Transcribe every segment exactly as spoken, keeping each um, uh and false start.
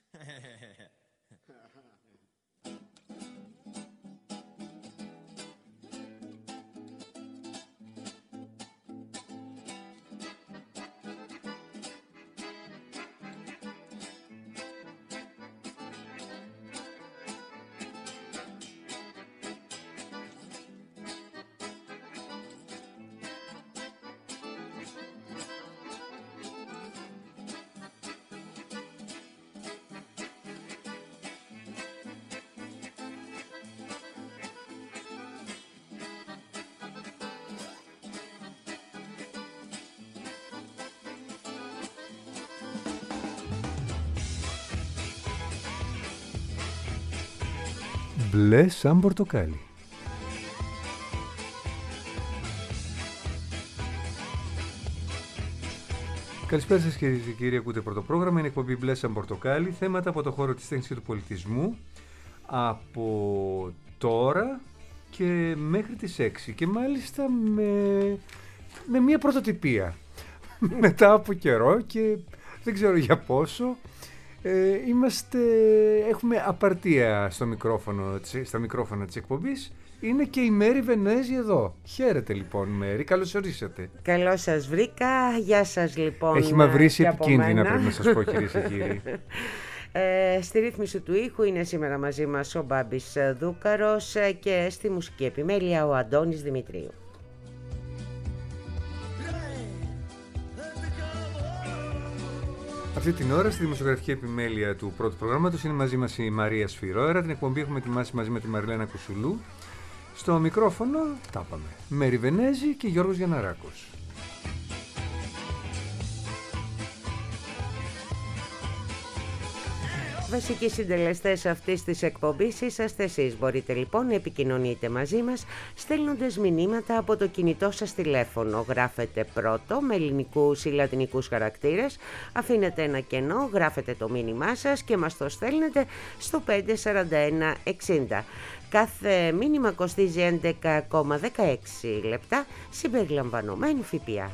Μπλε σαν πορτοκάλι. Καλησπέρα σας κυρίες και κύριοι, ακούτε πρώτο πρόγραμμα, είναι εκπομπή Μπλε σαν πορτοκάλι, θέματα από το χώρο της τέχνης και του πολιτισμού από τώρα και μέχρι τις έξι και μάλιστα με, με μια πρωτοτυπία μετά από καιρό και δεν ξέρω για πόσο. Ε, είμαστε, έχουμε απαρτία στο μικρόφωνο, στα μικρόφωνα της εκπομπής. Είναι και η Μέρη Βενέζη εδώ. Χαίρετε λοιπόν Μέρη, καλώς ορίσατε. Καλώς σας βρήκα, γεια σας λοιπόν. Έχει μαυρίσει επικίνδυνα πρέπει να σας πω κυρίες και κύριοι. Ε, στη ρύθμιση του ήχου είναι σήμερα μαζί μας ο Μπάμπης Δούκαρος και στη μουσική επιμέλεια ο Αντώνης Δημητρίου. Αυτή την ώρα στη δημοσιογραφική επιμέλεια του πρώτου προγράμματος είναι μαζί μας η Μαρία Σφυρόερα. Την εκπομπή έχουμε ετοιμάσει μαζί με τη Μαριλένα Κουσουλού. Στο μικρόφωνο, τα πάμε, Μέρη Βενέζη και Γιώργος Γιανναράκος. Βασικοί συντελεστές αυτής της εκπομπής είσαστε εσείς. Μπορείτε λοιπόν να επικοινωνείτε μαζί μας στέλνοντας μηνύματα από το κινητό σας τηλέφωνο. Γράφετε πρώτο με ελληνικούς ή λατινικούς χαρακτήρες, αφήνετε ένα κενό, γράφετε το μήνυμά σας και μας το στέλνετε στο πέντε σαράντα ένα εξήντα. Κάθε μήνυμα κοστίζει έντεκα κόμμα δεκαέξι λεπτά συμπεριλαμβανομένου ΦΠΑ.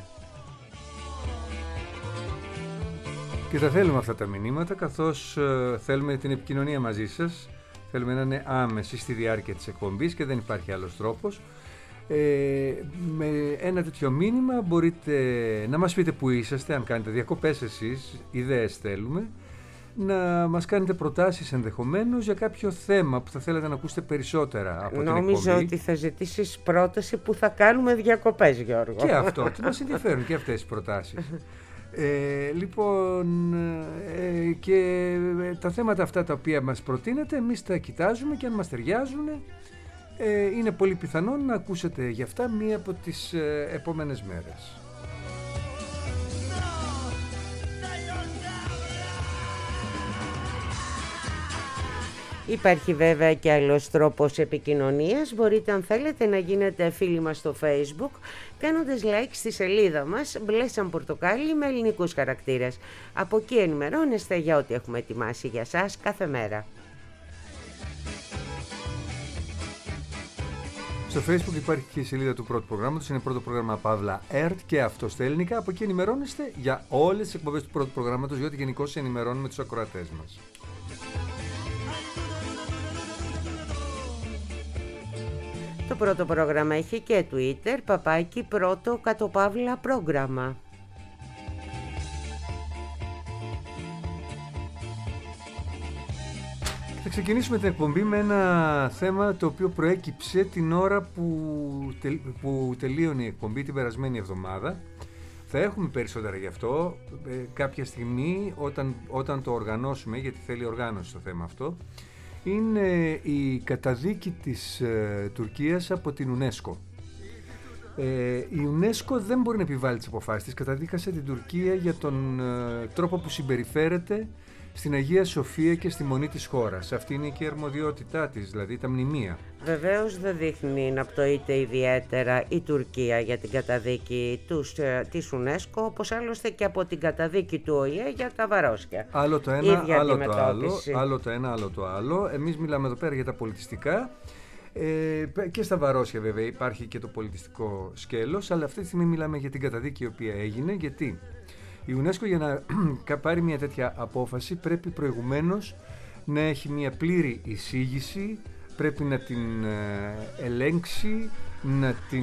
Και τα θέλουμε αυτά τα μηνύματα, καθώς ε, θέλουμε την επικοινωνία μαζί σας. Θέλουμε να είναι άμεση στη διάρκεια της εκπομπής και δεν υπάρχει άλλος τρόπος. Ε, με ένα τέτοιο μήνυμα μπορείτε να μας πείτε που είσαστε, αν κάνετε διακοπές εσείς, ιδέες θέλουμε, να μας κάνετε προτάσεις ενδεχομένως για κάποιο θέμα που θα θέλετε να ακούσετε περισσότερα από την εκπομπή. Νόμιζα ότι θα ζητήσεις πρόταση που θα κάνουμε διακοπές, Γιώργο. Και αυτό, και μας ενδιαφέρουν και αυτές οι προτάσεις. Ε, λοιπόν, ε, και τα θέματα αυτά τα οποία μας προτείνετε εμείς τα κοιτάζουμε και αν μας ταιριάζουν ε, είναι πολύ πιθανόν να ακούσετε γι' αυτά μία από τις ε, επόμενες μέρες. Υπάρχει βέβαια και άλλος τρόπος επικοινωνίας. Μπορείτε αν θέλετε να γίνετε φίλοι μας στο Facebook κάνοντας like στη σελίδα μας Μπλε σαν πορτοκάλι με ελληνικούς χαρακτήρες. Από εκεί ενημερώνεστε για ό,τι έχουμε ετοιμάσει για σας κάθε μέρα. Στο Facebook υπάρχει και η σελίδα του πρώτου προγράμματος, είναι πρώτο πρόγραμμα Παύλα ΕΡΤ και αυτό στα ελληνικά. Από εκεί ενημερώνεστε για όλες τις εκπομπές του πρώτου προγράμματος, διότι γενικώς ενημερώνουμε τους ακροατές μας. Το πρώτο πρόγραμμα έχει και Twitter, παπάκι πρώτο κατοπαύλα πρόγραμμα. Θα ξεκινήσουμε την εκπομπή με ένα θέμα το οποίο προέκυψε την ώρα που, τελ, που τελείωνε η εκπομπή την περασμένη εβδομάδα. Θα έχουμε περισσότερα γι' αυτό ε, κάποια στιγμή όταν, όταν το οργανώσουμε, γιατί θέλει οργάνωση το θέμα αυτό. Είναι η καταδίκη της ε, Τουρκίας από την UNESCO. Ε, η UNESCO δεν μπορεί να επιβάλλει τις αποφάσεις της. Καταδίκασε την Τουρκία για τον ε, τρόπο που συμπεριφέρεται στην Αγία Σοφία και στη μονή της χώρας. Αυτή είναι και η αρμοδιότητά της, δηλαδή τα μνημεία. Βεβαίως δεν δείχνει να πτωείται ιδιαίτερα η Τουρκία για την καταδίκη τους, της UNESCO, όπως άλλωστε και από την καταδίκη του Ο Η Ε για τα βαρόσια. Άλλο το ένα, άλλο το άλλο, άλλο το ένα, άλλο το άλλο. Εμείς μιλάμε εδώ πέρα για τα πολιτιστικά. Ε, και στα βαρόσια βέβαια υπάρχει και το πολιτιστικό σκέλος, αλλά αυτή τη στιγμή μιλάμε για την καταδίκη η οποία έγινε. Γιατί Η UNESCO για να πάρει μια τέτοια απόφαση πρέπει προηγουμένως να έχει μια πλήρη εισήγηση, πρέπει να την ελέγξει, να την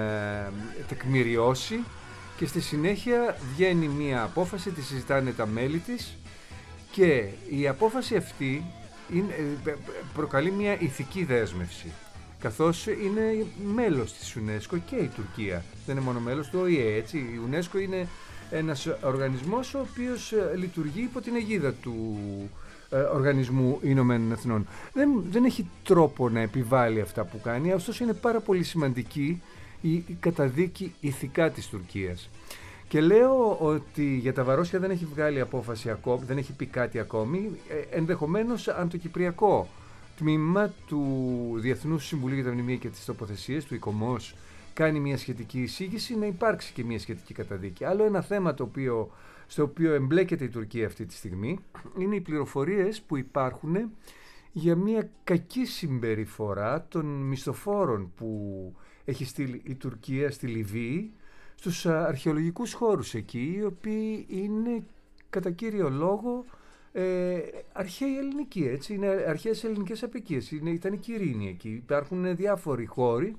τεκμηριώσει και στη συνέχεια βγαίνει μια απόφαση, τη συζητάνε τα μέλη της και η απόφαση αυτή είναι, προκαλεί μια ηθική δέσμευση, καθώς είναι μέλος της UNESCO και η Τουρκία, δεν είναι μόνο μέλος του Ο Η Ε, έτσι. Η UNESCO είναι ένας οργανισμός ο οποίος λειτουργεί υπό την αιγίδα του ε, Οργανισμού Ηνωμένων Εθνών. Δεν, δεν έχει τρόπο να επιβάλλει αυτά που κάνει, ωστόσο είναι πάρα πολύ σημαντική η, η καταδίκη ηθικά της Τουρκίας. Και λέω ότι για τα Βαρόσια δεν έχει βγάλει απόφαση ακόμη, δεν έχει πει κάτι ακόμη, ε, ενδεχομένως αν το κυπριακό τμήμα του Διεθνούς Συμβουλίου για τα Μνημεία και τις Τοποθεσίες, του ΙΚΟΜΟΣ, κάνει μια σχετική εισήγηση, να υπάρξει και μια σχετική καταδίκη. Άλλο ένα θέμα το οποίο, στο οποίο εμπλέκεται η Τουρκία αυτή τη στιγμή είναι οι πληροφορίες που υπάρχουν για μια κακή συμπεριφορά των μισθοφόρων που έχει στείλει η Τουρκία στη Λιβύη στους αρχαιολογικούς χώρους εκεί, οι οποίοι είναι κατά κύριο λόγο ε, αρχαίοι ελληνικοί, έτσι, είναι αρχαίες ελληνικές απικίες, είναι, ήταν η Κυρίνη εκεί, υπάρχουν διάφοροι χώροι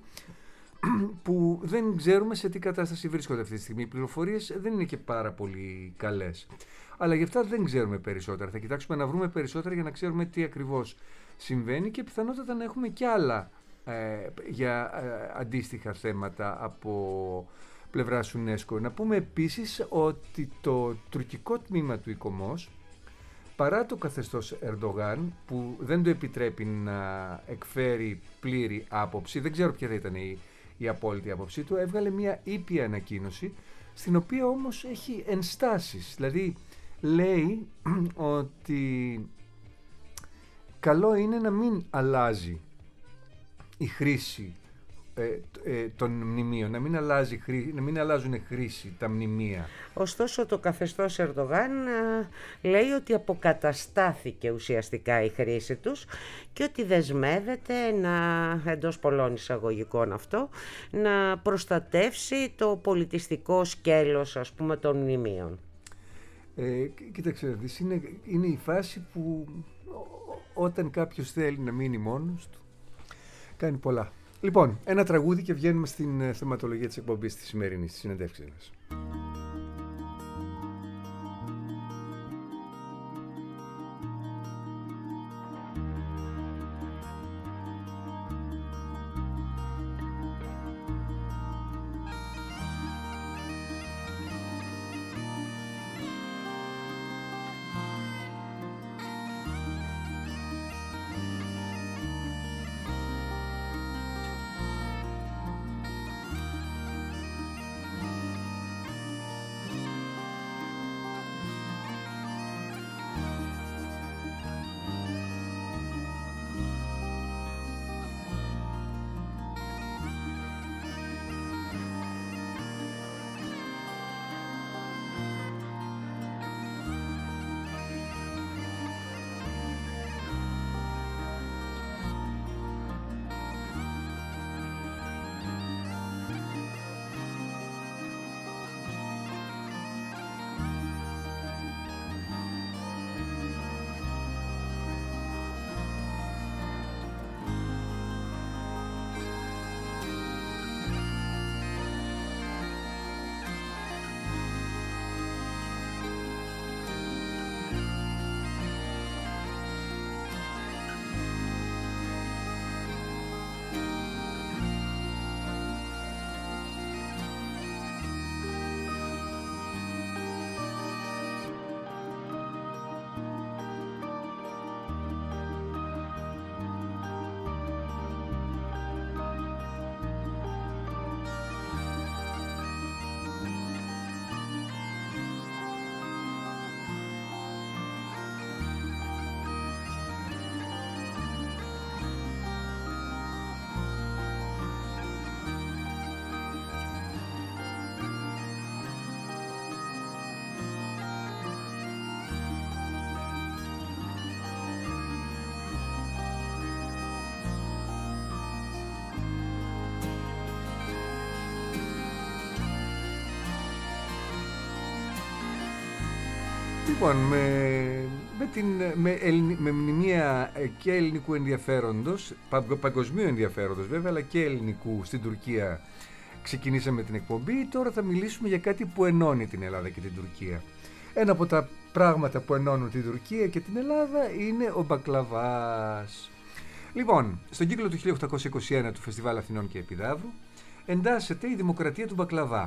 που δεν ξέρουμε σε τι κατάσταση βρίσκονται αυτή τη στιγμή. Οι πληροφορίες δεν είναι και πάρα πολύ καλές. Αλλά γι' αυτά δεν ξέρουμε περισσότερα. Θα κοιτάξουμε να βρούμε περισσότερα για να ξέρουμε τι ακριβώς συμβαίνει και πιθανότατα να έχουμε κι άλλα ε, για ε, αντίστοιχα θέματα από πλευράς UNESCO. Να πούμε επίσης ότι το τουρκικό τμήμα του ΙΚΟΜΟΣ, παρά το καθεστώς Ερντογάν που δεν το επιτρέπει να εκφέρει πλήρη άποψη, δεν ξέρω ποια θα ήταν η η απόλυτη άποψή του, έβγαλε μια ήπια ανακοίνωση στην οποία όμως έχει ενστάσεις. Δηλαδή λέει ότι καλό είναι να μην αλλάζει η χρήση ε, ε, των μνημείων, να μην, αλλάζει, να μην αλλάζουν χρήση τα μνημεία. Ωστόσο το καθεστώς Ερντογάν α, λέει ότι αποκαταστάθηκε ουσιαστικά η χρήση τους και ότι δεσμεύεται να, εντός πολλών εισαγωγικών αυτό, να προστατεύσει το πολιτιστικό σκέλος, ας πούμε, των μνημείων. Ε, κοίταξε, είναι, είναι η φάση που όταν κάποιος θέλει να μείνει μόνος του κάνει πολλά. Λοιπόν, ένα τραγούδι και βγαίνουμε στην θεματολογία της εκπομπής της σημερινής, της συνεντεύξης μας. Λοιπόν, με, με, την, με, ελλην, με μνημεία και ελληνικού ενδιαφέροντος, πα, παγκοσμίου ενδιαφέροντος βέβαια, αλλά και ελληνικού στην Τουρκία, ξεκινήσαμε την εκπομπή. Τώρα θα μιλήσουμε για κάτι που ενώνει την Ελλάδα και την Τουρκία. Ένα από τα πράγματα που ενώνουν την Τουρκία και την Ελλάδα είναι ο μπακλαβάς. Λοιπόν, στον κύκλο του χίλια οκτακόσια είκοσι ένα του Φεστιβάλ Αθηνών και Επιδαύρου εντάσσεται η Δημοκρατία του Μπακλαβά.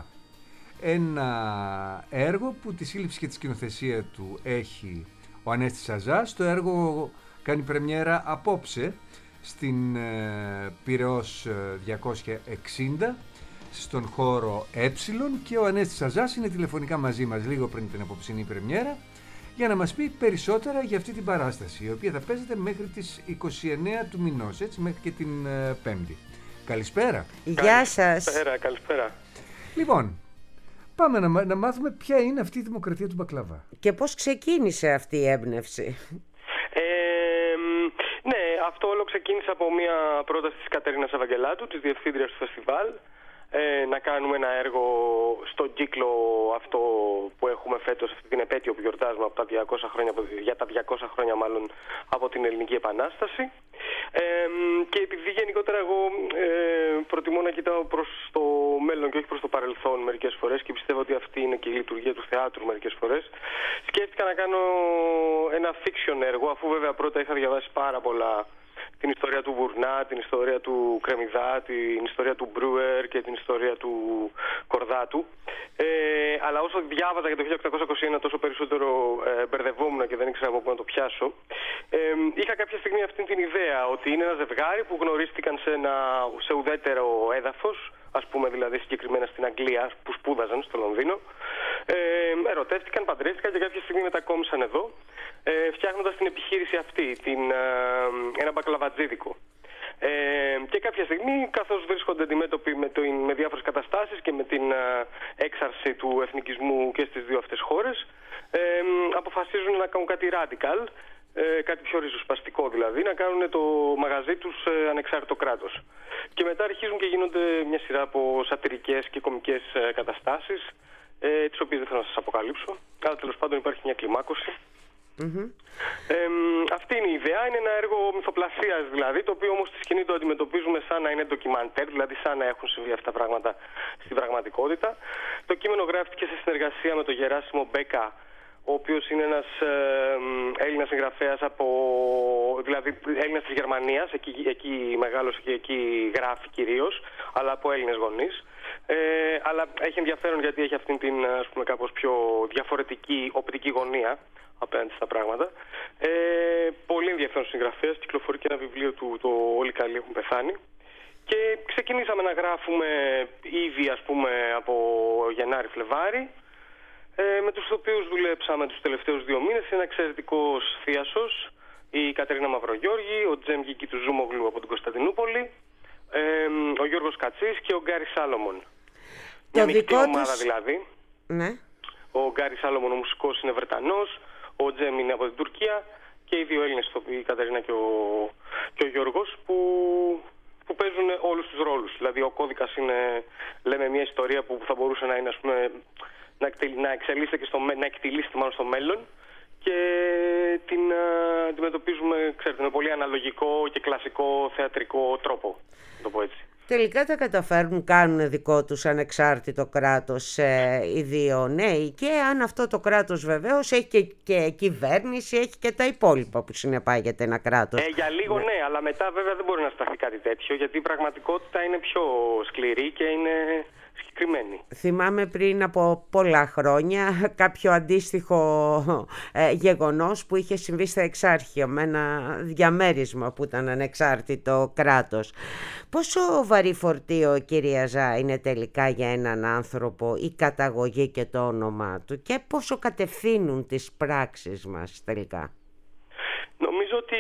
Ένα έργο που τη σύλληψη και τη σκηνοθεσία του έχει ο Ανέστης Σαζάς. Το έργο κάνει πρεμιέρα απόψε στην ε, Πειραιώς διακόσια εξήντα στον χώρο Ε, και ο Ανέστης Σαζάς είναι τηλεφωνικά μαζί μας λίγο πριν την απόψινή πρεμιέρα για να μας πει περισσότερα για αυτή την παράσταση, η οποία θα παίζεται μέχρι τις είκοσι εννέα του μηνός, έτσι, μέχρι και την ε, Πέμπτη. Καλησπέρα. Γεια σας. Καλησπέρα, καλησπέρα. Λοιπόν, πάμε να, να μάθουμε ποια είναι αυτή η Δημοκρατία του Μπακλαβά. Και πώς ξεκίνησε αυτή η έμπνευση. Ε, ναι, αυτό όλο ξεκίνησε από μια πρόταση της Κατερίνας Ευαγγελάτου, της διευθύντριας του φεστιβάλ, ε, να κάνουμε ένα έργο στον κύκλο αυτό που έχουμε φέτος, αυτή την επέτειο που γιορτάζουμε από τα διακόσια χρόνια, για τα διακόσια χρόνια μάλλον από την Ελληνική Επανάσταση. Ε, και επειδή γενικότερα εγώ ε, προτιμώ να κοιτάω προς το μέλλον και όχι προς το παρελθόν μερικές φορές και πιστεύω ότι αυτή είναι και η λειτουργία του θεάτρου μερικές φορές, σκέφτηκα να κάνω ένα fiction έργο, αφού βέβαια πρώτα είχα διαβάσει πάρα πολλά την ιστορία του Βουρνά, την ιστορία του Κρεμιδά, την ιστορία του Μπρούερ και την ιστορία του Κορδάτου. Ε, αλλά όσο διάβαζα για το χίλια οκτακόσια είκοσι ένα τόσο περισσότερο ε, μπερδευόμουν και δεν ήξερα από πού να το πιάσω. Ε, είχα κάποια στιγμή αυτή την ιδέα ότι είναι ένα ζευγάρι που γνωρίστηκαν σε, ένα, σε ουδέτερο έδαφος, ας πούμε δηλαδή συγκεκριμένα στην Αγγλία που σπούδαζαν στο Λονδίνο. Ε, ερωτεύτηκαν, παντρεύτηκαν και κάποια στιγμή μετακόμισαν εδώ, ε, φτιάχνοντας την επιχείρηση αυτή, την, ε, ένα μπακλαβατζίδικο. Ε, και κάποια στιγμή, καθώς βρίσκονται αντιμέτωποι με, το, με διάφορες καταστάσεις και με την ε, έξαρση του εθνικισμού και στις δύο αυτές χώρες, ε, αποφασίζουν να κάνουν κάτι radical, ε, κάτι πιο ριζοσπαστικό δηλαδή, να κάνουν το μαγαζί τους ε, ανεξάρτητο κράτος. Και μετά αρχίζουν και γίνονται μια σειρά από σατυρικές και κωμικές ε, καταστάσεις, ε, τις οποίες δεν θέλω να σας αποκαλύψω, αλλά τέλος πάντων υπάρχει μια κλιμάκωση. Mm-hmm. Ε, αυτή είναι η ιδέα, είναι ένα έργο μυθοπλασίας δηλαδή, το οποίο όμως στη σκηνή το αντιμετωπίζουμε σαν να είναι ντοκιμαντέρ, δηλαδή σαν να έχουν συμβεί αυτά τα πράγματα στην πραγματικότητα. Το κείμενο γράφτηκε σε συνεργασία με τον Γεράσιμο Μπέκα, ο οποίος είναι ένας ε, Έλληνας συγγραφέας, από, δηλαδή Έλληνας της Γερμανίας, εκεί, εκεί μεγάλωσε και εκεί γράφει κυρίως, αλλά από Έλληνες γονείς. Ε, αλλά έχει ενδιαφέρον γιατί έχει αυτήν την, ας πούμε, κάπως πιο διαφορετική οπτική γωνία απέναντι στα πράγματα. Ε, πολύ ενδιαφέρον συγγραφέας, κυκλοφορεί και ένα βιβλίο του, το «Όλοι καλοί έχουν πεθάνει». Και ξεκινήσαμε να γράφουμε ήδη, ας πούμε, από Γενάρη-Φλεβάρη. Ε, με τους οποίους δουλέψαμε τους τελευταίους δύο μήνες. Είναι ένα εξαιρετικός θίασος, η Κατερίνα Μαυρογιώργη, ο Τζέμ Γικίτου Ζούμογλου από την Κωνσταντινούπολη, ε, ο Γιώργος Κατσής και ο Γκάρι Σάλομον. Μια μεικτή ομάδα τους... δηλαδή. Ναι. Ο Γκάρι Σάλομον, ο μουσικός, είναι Βρετανός, ο Τζέμ είναι από την Τουρκία και οι δύο Έλληνες, η Κατερίνα και ο, και ο Γιώργος, που, που παίζουν όλους τους ρόλους. Δηλαδή ο κώδικας είναι, λέμε, μια ιστορία που θα μπορούσε να είναι, ας πούμε, να εξελίσσεται και στο, να εκτιλήσεται μάλλον στο μέλλον και την uh, αντιμετωπίζουμε, ξέρετε, με πολύ αναλογικό και κλασικό θεατρικό τρόπο, να το πω έτσι. Τελικά τα καταφέρνουν, κάνουν δικό τους ανεξάρτητο κράτος ε, οι δύο νέοι, και αν αυτό το κράτος βεβαίως έχει και, και κυβέρνηση, έχει και τα υπόλοιπα που συνεπάγεται ένα κράτος. Ε, για λίγο ναι. ναι, αλλά μετά βέβαια δεν μπορεί να σταθεί κάτι τέτοιο, γιατί η πραγματικότητα είναι πιο σκληρή και είναι συγκεκριμένη. Θυμάμαι πριν από πολλά χρόνια κάποιο αντίστοιχο ε, γεγονός που είχε συμβεί στα Εξάρχεια με ένα διαμέρισμα που ήταν ανεξάρτητο κράτος. Πόσο βαρύ φορτίο, κυρία Ζά, είναι τελικά για έναν άνθρωπο η καταγωγή και το όνομά του, και πόσο κατευθύνουν τις πράξεις μας τελικά? Νομίζω ότι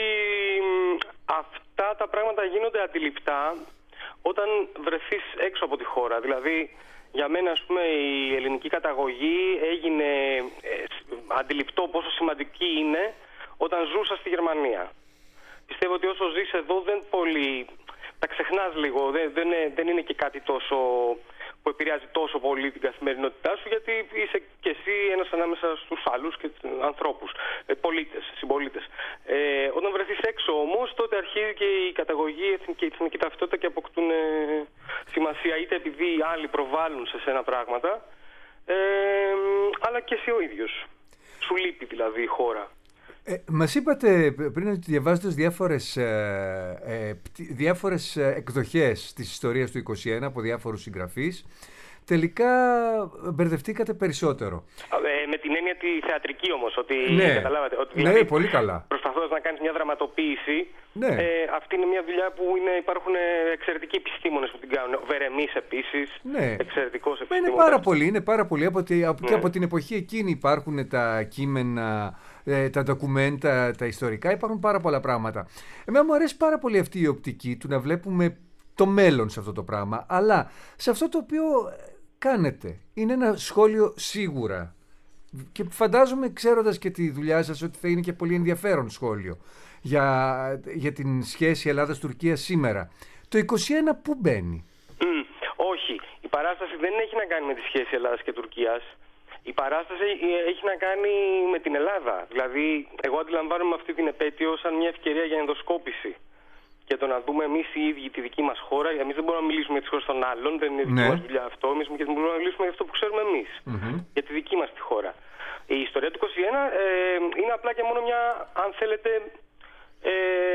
αυτά τα πράγματα γίνονται αντιληπτά όταν βρεθείς έξω από τη χώρα. Δηλαδή, για μένα, ας πούμε, η ελληνική καταγωγή έγινε ε, αντιληπτό πόσο σημαντική είναι όταν ζούσα στη Γερμανία. Πιστεύω ότι όσο ζεις εδώ δεν πολύ... τα ξεχνάς λίγο, δεν, δεν, είναι, δεν είναι και κάτι τόσο που επηρεάζει τόσο πολύ την καθημερινότητά σου, γιατί είσαι και εσύ ένας ανάμεσα στους άλλους και ανθρώπους, ε, πολίτες, συμπολίτες. Ε, όταν βρεθείς έξω όμως, τότε αρχίζει και η καταγωγή και η εθνική ταυτότητα και αποκτούν ε, σημασία, είτε επειδή οι άλλοι προβάλλουν σε σένα πράγματα, ε, αλλά και εσύ ο ίδιος. Σου λείπει δηλαδή η χώρα. Ε, μας είπατε πριν ότι διαβάζοντας διάφορες, ε, ε, διάφορες εκδοχές της ιστορίας του είκοσι ένα από διάφορους συγγραφείς, τελικά μπερδευτήκατε περισσότερο. Ε, με την έννοια τη θεατρική όμως, ότι ναι, καταλάβατε. Ότι, δηλαδή, ναι, πολύ καλά. Προσπαθώντας να κάνεις μια δραματοποίηση, ναι. ε, αυτή είναι μια δουλειά που είναι, υπάρχουν εξαιρετικοί επιστήμονες που την κάνουν. Ο Βερεμής επίσης, ναι. εξαιρετικός επιστήμονας. Είναι πάρα πολύ, είναι πάρα πολύ. Από, τη, από, ναι. και από την εποχή εκείνη υπάρχουν τα κείμενα, τα ντοκουμέντα, τα ιστορικά, υπάρχουν πάρα πολλά πράγματα. Εμένα μου αρέσει πάρα πολύ αυτή η οπτική του να βλέπουμε το μέλλον σε αυτό το πράγμα, αλλά σε αυτό το οποίο κάνετε είναι ένα σχόλιο σίγουρα, και φαντάζομαι, ξέροντας και τη δουλειά σας, ότι θα είναι και πολύ ενδιαφέρον σχόλιο για, για την σχέση Ελλάδας-Τουρκίας σήμερα. Το είκοσι ένα πού μπαίνει? Mm, όχι, η παράσταση δεν έχει να κάνει με τη σχέση Ελλάδας και Τουρκίας. Η παράσταση έχει να κάνει με την Ελλάδα. Δηλαδή, εγώ αντιλαμβάνομαι αυτή την επέτειο σαν μια ευκαιρία για ενδοσκόπηση. Και το να δούμε εμείς οι ίδιοι τη δική μας χώρα. Εμείς δεν μπορούμε να μιλήσουμε για τις χώρες των άλλων, δεν είναι δική ναι. μας δουλειά αυτό. Εμείς μπορούμε να μιλήσουμε για αυτό που ξέρουμε εμείς, mm-hmm. για τη δική μας τη χώρα. Η ιστορία του είκοσι ένα ε, είναι απλά και μόνο μια, αν θέλετε. Ε,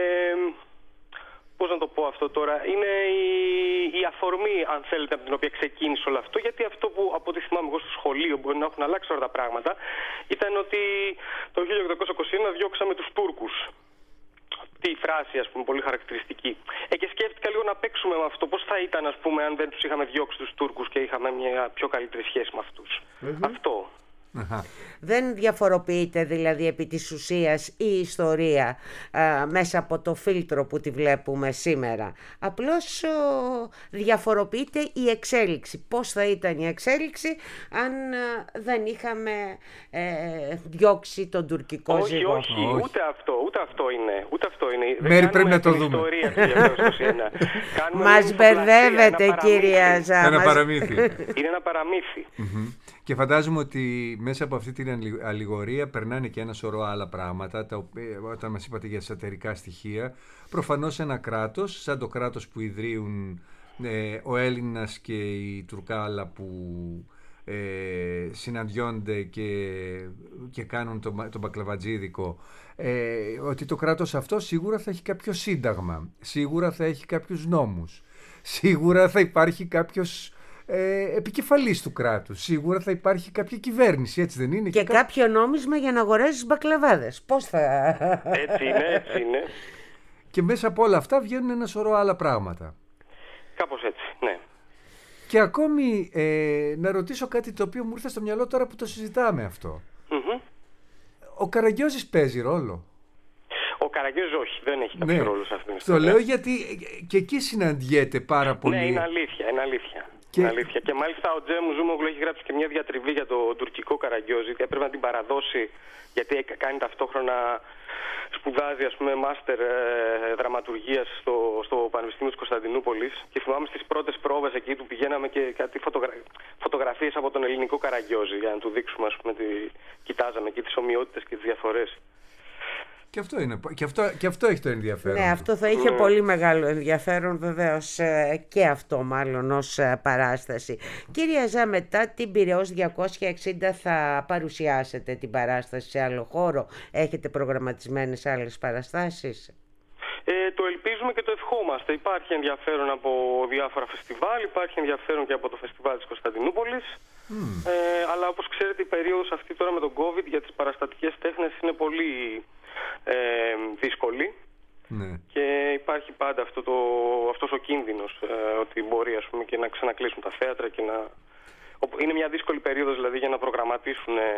Πώς να το πω αυτό τώρα, είναι η, η αφορμή, αν θέλετε, από την οποία ξεκίνησε όλο αυτό, γιατί αυτό που από ό,τι θυμάμαι εγώ στο σχολείο, μπορεί να έχουν αλλάξει όλα τα πράγματα, ήταν ότι το χίλια οκτακόσια είκοσι ένα διώξαμε τους Τούρκους. Αυτή η φράση, ας πούμε, πολύ χαρακτηριστική. Ε, και σκέφτηκα λίγο να παίξουμε με αυτό. Πώς θα ήταν, ας πούμε, αν δεν τους είχαμε διώξει τους Τούρκους και είχαμε μια πιο καλύτερη σχέση με αυτούς. Mm-hmm. Αυτό. Uh-huh. Δεν διαφοροποιείται δηλαδή επί της ουσίας η ιστορία α, μέσα από το φίλτρο που τη βλέπουμε σήμερα. Απλώς ο, διαφοροποιείται η εξέλιξη. Πώς θα ήταν η εξέλιξη αν α, δεν είχαμε ε, διώξει τον τουρκικό όχι, ζυγό. Όχι, όχι, ούτε αυτό, ούτε αυτό είναι. Ούτε αυτό είναι. Μέρη, πρέπει να το δούμε. Ιστορία, μας μπερδεύετε, κυρία Ζάμα. Ένα παραμύθι. Είναι ένα παραμύθι. Mm-hmm. Και φαντάζομαι ότι μέσα από αυτή την αλληγορία περνάνε και ένα σωρό άλλα πράγματα, τα οποία, όταν μας είπατε για εσωτερικά στοιχεία, προφανώς ένα κράτος, σαν το κράτος που ιδρύουν ε, ο Έλληνας και η Τουρκάλα, που ε, συναντιόνται και, και κάνουν τον το μπακλαβατζίδικο, ε, ότι το κράτος αυτό σίγουρα θα έχει κάποιο σύνταγμα, σίγουρα θα έχει κάποιους νόμους, σίγουρα θα υπάρχει κάποιος Ε, επικεφαλής του κράτους. Σίγουρα θα υπάρχει κάποια κυβέρνηση, έτσι δεν είναι? Και, και κά... κάποιο νόμισμα για να αγοράζεις μπακλαβάδες. Πώς θα... Έτσι είναι, έτσι είναι. Και μέσα από όλα αυτά βγαίνουν ένα σωρό άλλα πράγματα. Κάπως έτσι, ναι. Και ακόμη ε, να ρωτήσω κάτι το οποίο μου ήρθε στο μυαλό τώρα που το συζητάμε αυτό. Mm-hmm. Ο Καραγκιόζης παίζει ρόλο? Ο Καραγκιόζης όχι, δεν έχει κάποιο ναι. ρόλο σε αυτήν την ιστορία. Το λέω γιατί και εκεί συναντιέται πάρα πολύ. Ναι, είναι αλήθεια, είναι αλήθεια. Και... αλήθεια. Και μάλιστα ο Τζέμου Ζούμογλου έχει γράψει και μια διατριβή για το τουρκικό Καραγκιόζη και έπρεπε να την παραδώσει, γιατί κάνει ταυτόχρονα, σπουδάζει ας πούμε μάστερ ε, δραματουργίας στο, στο Πανεπιστήμιο της Κωνσταντινούπολης, και θυμάμαι στις πρώτες πρόβες εκεί του πηγαίναμε και κάτι φωτογρα... φωτογραφίες από τον ελληνικό Καραγκιόζη για να του δείξουμε, ας πούμε, τη... κοιτάζαμε εκεί τις ομοιότητες και τις διαφορές. Και αυτό, είναι, και, αυτό, και αυτό έχει το ενδιαφέρον. Ναι, αυτό θα είχε mm. πολύ μεγάλο ενδιαφέρον βεβαίως, και αυτό μάλλον ως παράσταση. Κυρία Ζά, μετά την Πειραιώς διακόσια εξήντα θα παρουσιάσετε την παράσταση σε άλλο χώρο? Έχετε προγραμματισμένες άλλες παραστάσεις? Ε, το ελπίζουμε και το ευχόμαστε. Υπάρχει ενδιαφέρον από διάφορα φεστιβάλ, υπάρχει ενδιαφέρον και από το φεστιβάλ της Κωνσταντινούπολης. Mm. Ε, αλλά όπως ξέρετε, η περίοδος αυτή τώρα με τον COVID για τις παραστατικές τέχνες είναι πολύ ε, δύσκολη. Ναι. Και υπάρχει πάντα αυτό το, αυτός ο κίνδυνος ε, ότι μπορεί, ας πούμε, και να ξανακλείσουν τα θέατρα και να... Είναι μια δύσκολη περίοδος δηλαδή για να προγραμματίσουν ε,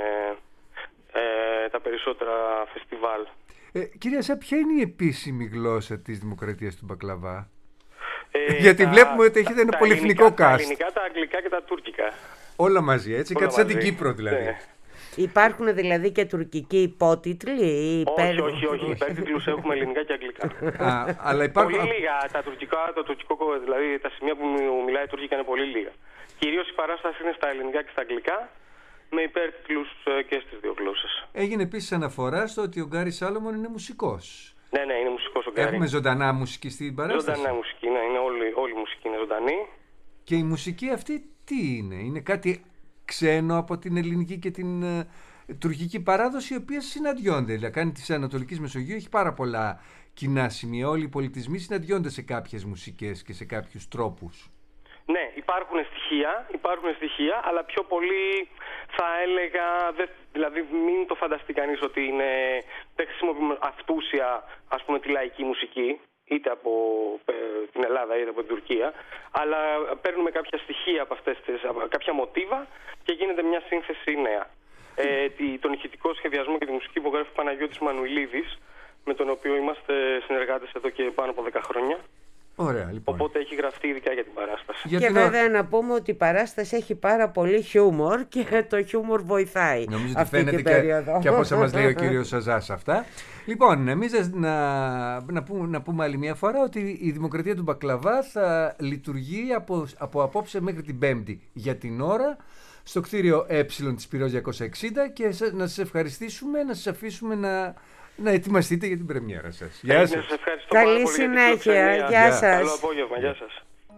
ε, τα περισσότερα φεστιβάλ. Ε, κυρία Ζά, ποια είναι η επίσημη γλώσσα της Δημοκρατίας του Μπακλαβά? Ε, Γιατί τα, βλέπουμε ότι έχετε ένα πολυεθνικό cast. Τα ελληνικά, τα αγγλικά και τα τουρκικά. Όλα μαζί, έτσι, όλα κάτι μαζί. Σαν την Κύπρο δηλαδή. Ναι. Υπάρχουν δηλαδή και τουρκικοί υπότιτλοι? Ή όχι, υπέρ... όχι, όχι. Υπέρτιτλους έχουμε ελληνικά και αγγλικά. Α, αλλά υπάρχουν... Πολύ λίγα. Τα τουρκικά, το τουρκικό, δηλαδή τα σημεία που μιλάει τουρκικά είναι πολύ λίγα. Κυρίως η παράσταση είναι στα ελληνικά και στα αγγλικά, με υπέρτιτλους και στις δύο γλώσσες. Έγινε επίσης αναφορά στο ότι ο Γκάρις Σάλομον είναι μουσικός. Ναι, ναι, είναι μουσικός ο Γκάρι. Έχουμε ζωντανά μουσική στην παράσταση. Ζωντανά μουσική, ναι, είναι όλη, όλη η μουσική είναι ζωντανή. Και η μουσική αυτή τι είναι, είναι κάτι ξένο από την ελληνική και την uh, τουρκική παράδοση, οι οποίες συναντιόνται. Δηλαδή, κάνει της Ανατολικής Μεσογείου, έχει πάρα πολλά κοινά σημεία. Όλοι οι πολιτισμοί συναντιόνται σε κάποιες μουσικές και σε κάποιους τρόπους. Ναι, υπάρχουν στοιχεία, υπάρχουν στοιχεία, αλλά πιο πολύ θα έλεγα, δε, δηλαδή μην το φανταστεί κανείς ότι είναι, δεν χρησιμοποιούμε αυτούσια, ας πούμε, τη λαϊκή μουσική, είτε από ε, την Ελλάδα είτε από την Τουρκία, αλλά παίρνουμε κάποια στοιχεία από αυτές τις, από κάποια μοτίβα και γίνεται μια σύνθεση νέα. Ε, τη, τον ηχητικό σχεδιασμό και τη μουσική υπογράφει ο Παναγιώτης Μανουηλίδης, με τον οποίο είμαστε συνεργάτες εδώ και πάνω από δέκα χρόνια. Ωραία, λοιπόν. Οπότε έχει γραφτεί ειδικά για την παράσταση. Για και την... βέβαια να πούμε ότι η παράσταση έχει πάρα πολύ χιούμορ και το χιούμορ βοηθάει. Νομίζω ότι φαίνεται και, και από όσα μας λέει ο κύριος Σαζάς αυτά. Λοιπόν, εμείς να, να, πούμε, να πούμε άλλη μια φορά ότι η Δημοκρατία του Μπακλαβά θα λειτουργεί από, από απόψε μέχρι την Πέμπτη για την ώρα στο κτίριο Ε της Πυρός διακόσια εξήντα και να σας ευχαριστήσουμε, να σας αφήσουμε να... να ετοιμαστείτε για την πρεμιέρα σας. Γεια σας. Καλή συνέχεια. Γεια σας. Καλό απόγευμα. Γεια σας.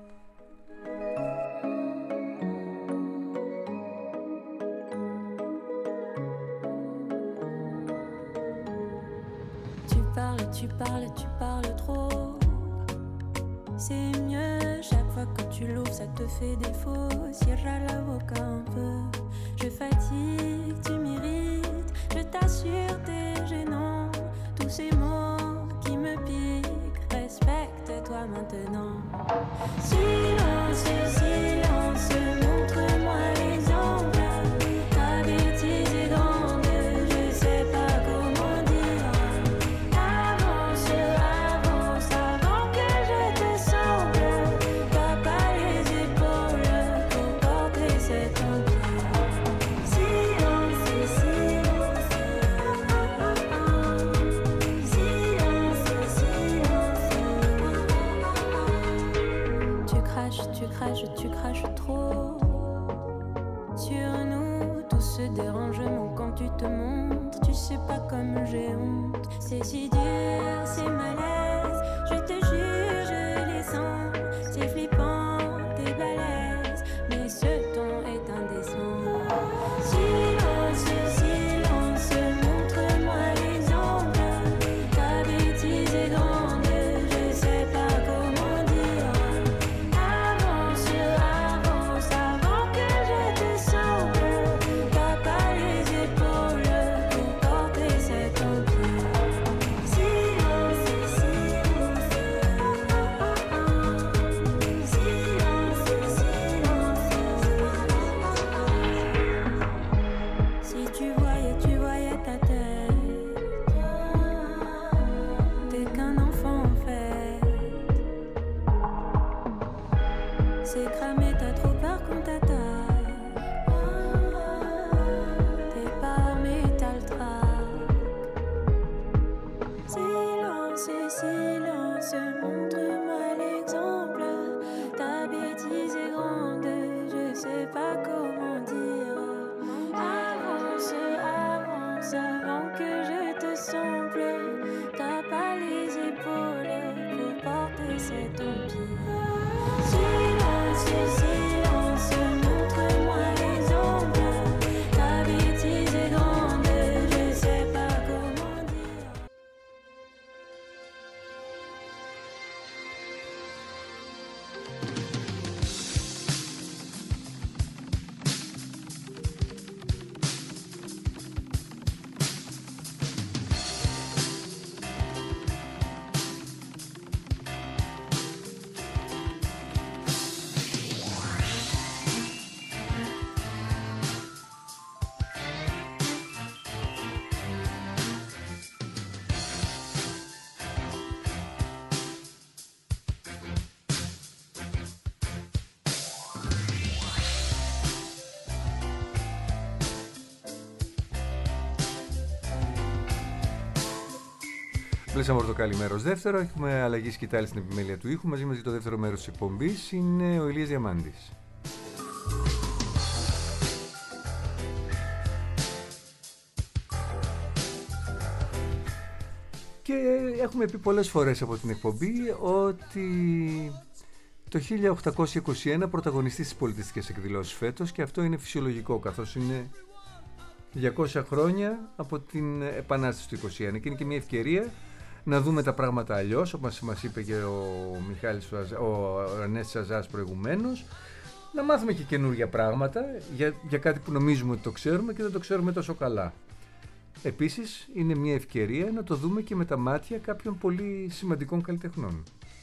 Tu parles, tu parles, tu parles trop. C'est mieux chaque fois que tu l'ouvres, ça te fait défaut. Cierra la boca un peu. Je fatigue, tu m'irrites. Je t'assure, t'es gênant. Tous ces mots qui me piquent, respecte-toi maintenant. Silence, silence, montre-moi l'exemple. Ta bêtise est grande, je sais pas comment dire. Avance, avance, avant que je te semble. T'as pas les épaules pour porter cet empire. Silence, silence. Tu craches, tu craches trop sur nous. Tout ce dérangement quand tu te montres. Tu sais pas comme j'ai honte. C'est si dur, c'est malaise. Je te jure, je les sens. C'est flippant, t'es balèze. Mais ce ton est indécent. Silence, silence, montre-moi l'exemple. Ta bêtise est grande, je sais pas comment dire. Avance, avance, avant que je te semble. T'as pas les épaules pour porter cet empire. Silence, silence. Silence, silence. Si tu voyais, tu voyais ta tête. T'es qu'un enfant en fait. C'est cramé, t'as trop peur qu'on t'attaque. T'es pas armé, t'as le trac. Silence, silence, montre-moi l'exemple. Ta bêtise est grande, je sais pas comment dire. Avance, avance, avant que je te semble. T'as pas les épaules pour porter cet empire. Silence, silence, montre-moi l'exemple. Ta bêtise est grande, je sais pas comment dire. Πλέσαμε Πορτοκάλι μέρος δεύτερο. Έχουμε αλλαγή σκητάλη στην επιμέλεια του ήχου. Μαζί μας για το δεύτερο μέρος της εκπομπής είναι ο Ηλίας Διαμάντης. Και έχουμε πει πολλές φορές από την εκπομπή ότι το χίλια οκτακόσια είκοσι ένα πρωταγωνιστεί στις πολιτιστικές εκδηλώσεις φέτος, και αυτό είναι φυσιολογικό, καθώς είναι διακόσια χρόνια από την Επανάσταση του είκοσι ένα και είναι και μια ευκαιρία να δούμε τα πράγματα αλλιώς, όπως μας είπε και ο Μιχάλης, ο Ανέστης Σαζάς προηγουμένως, να μάθουμε και καινούργια πράγματα για, για κάτι που νομίζουμε ότι το ξέρουμε και δεν το ξέρουμε τόσο καλά. Επίσης είναι μια ευκαιρία να το δούμε και με τα μάτια κάποιων πολύ σημαντικών καλλιτεχνών.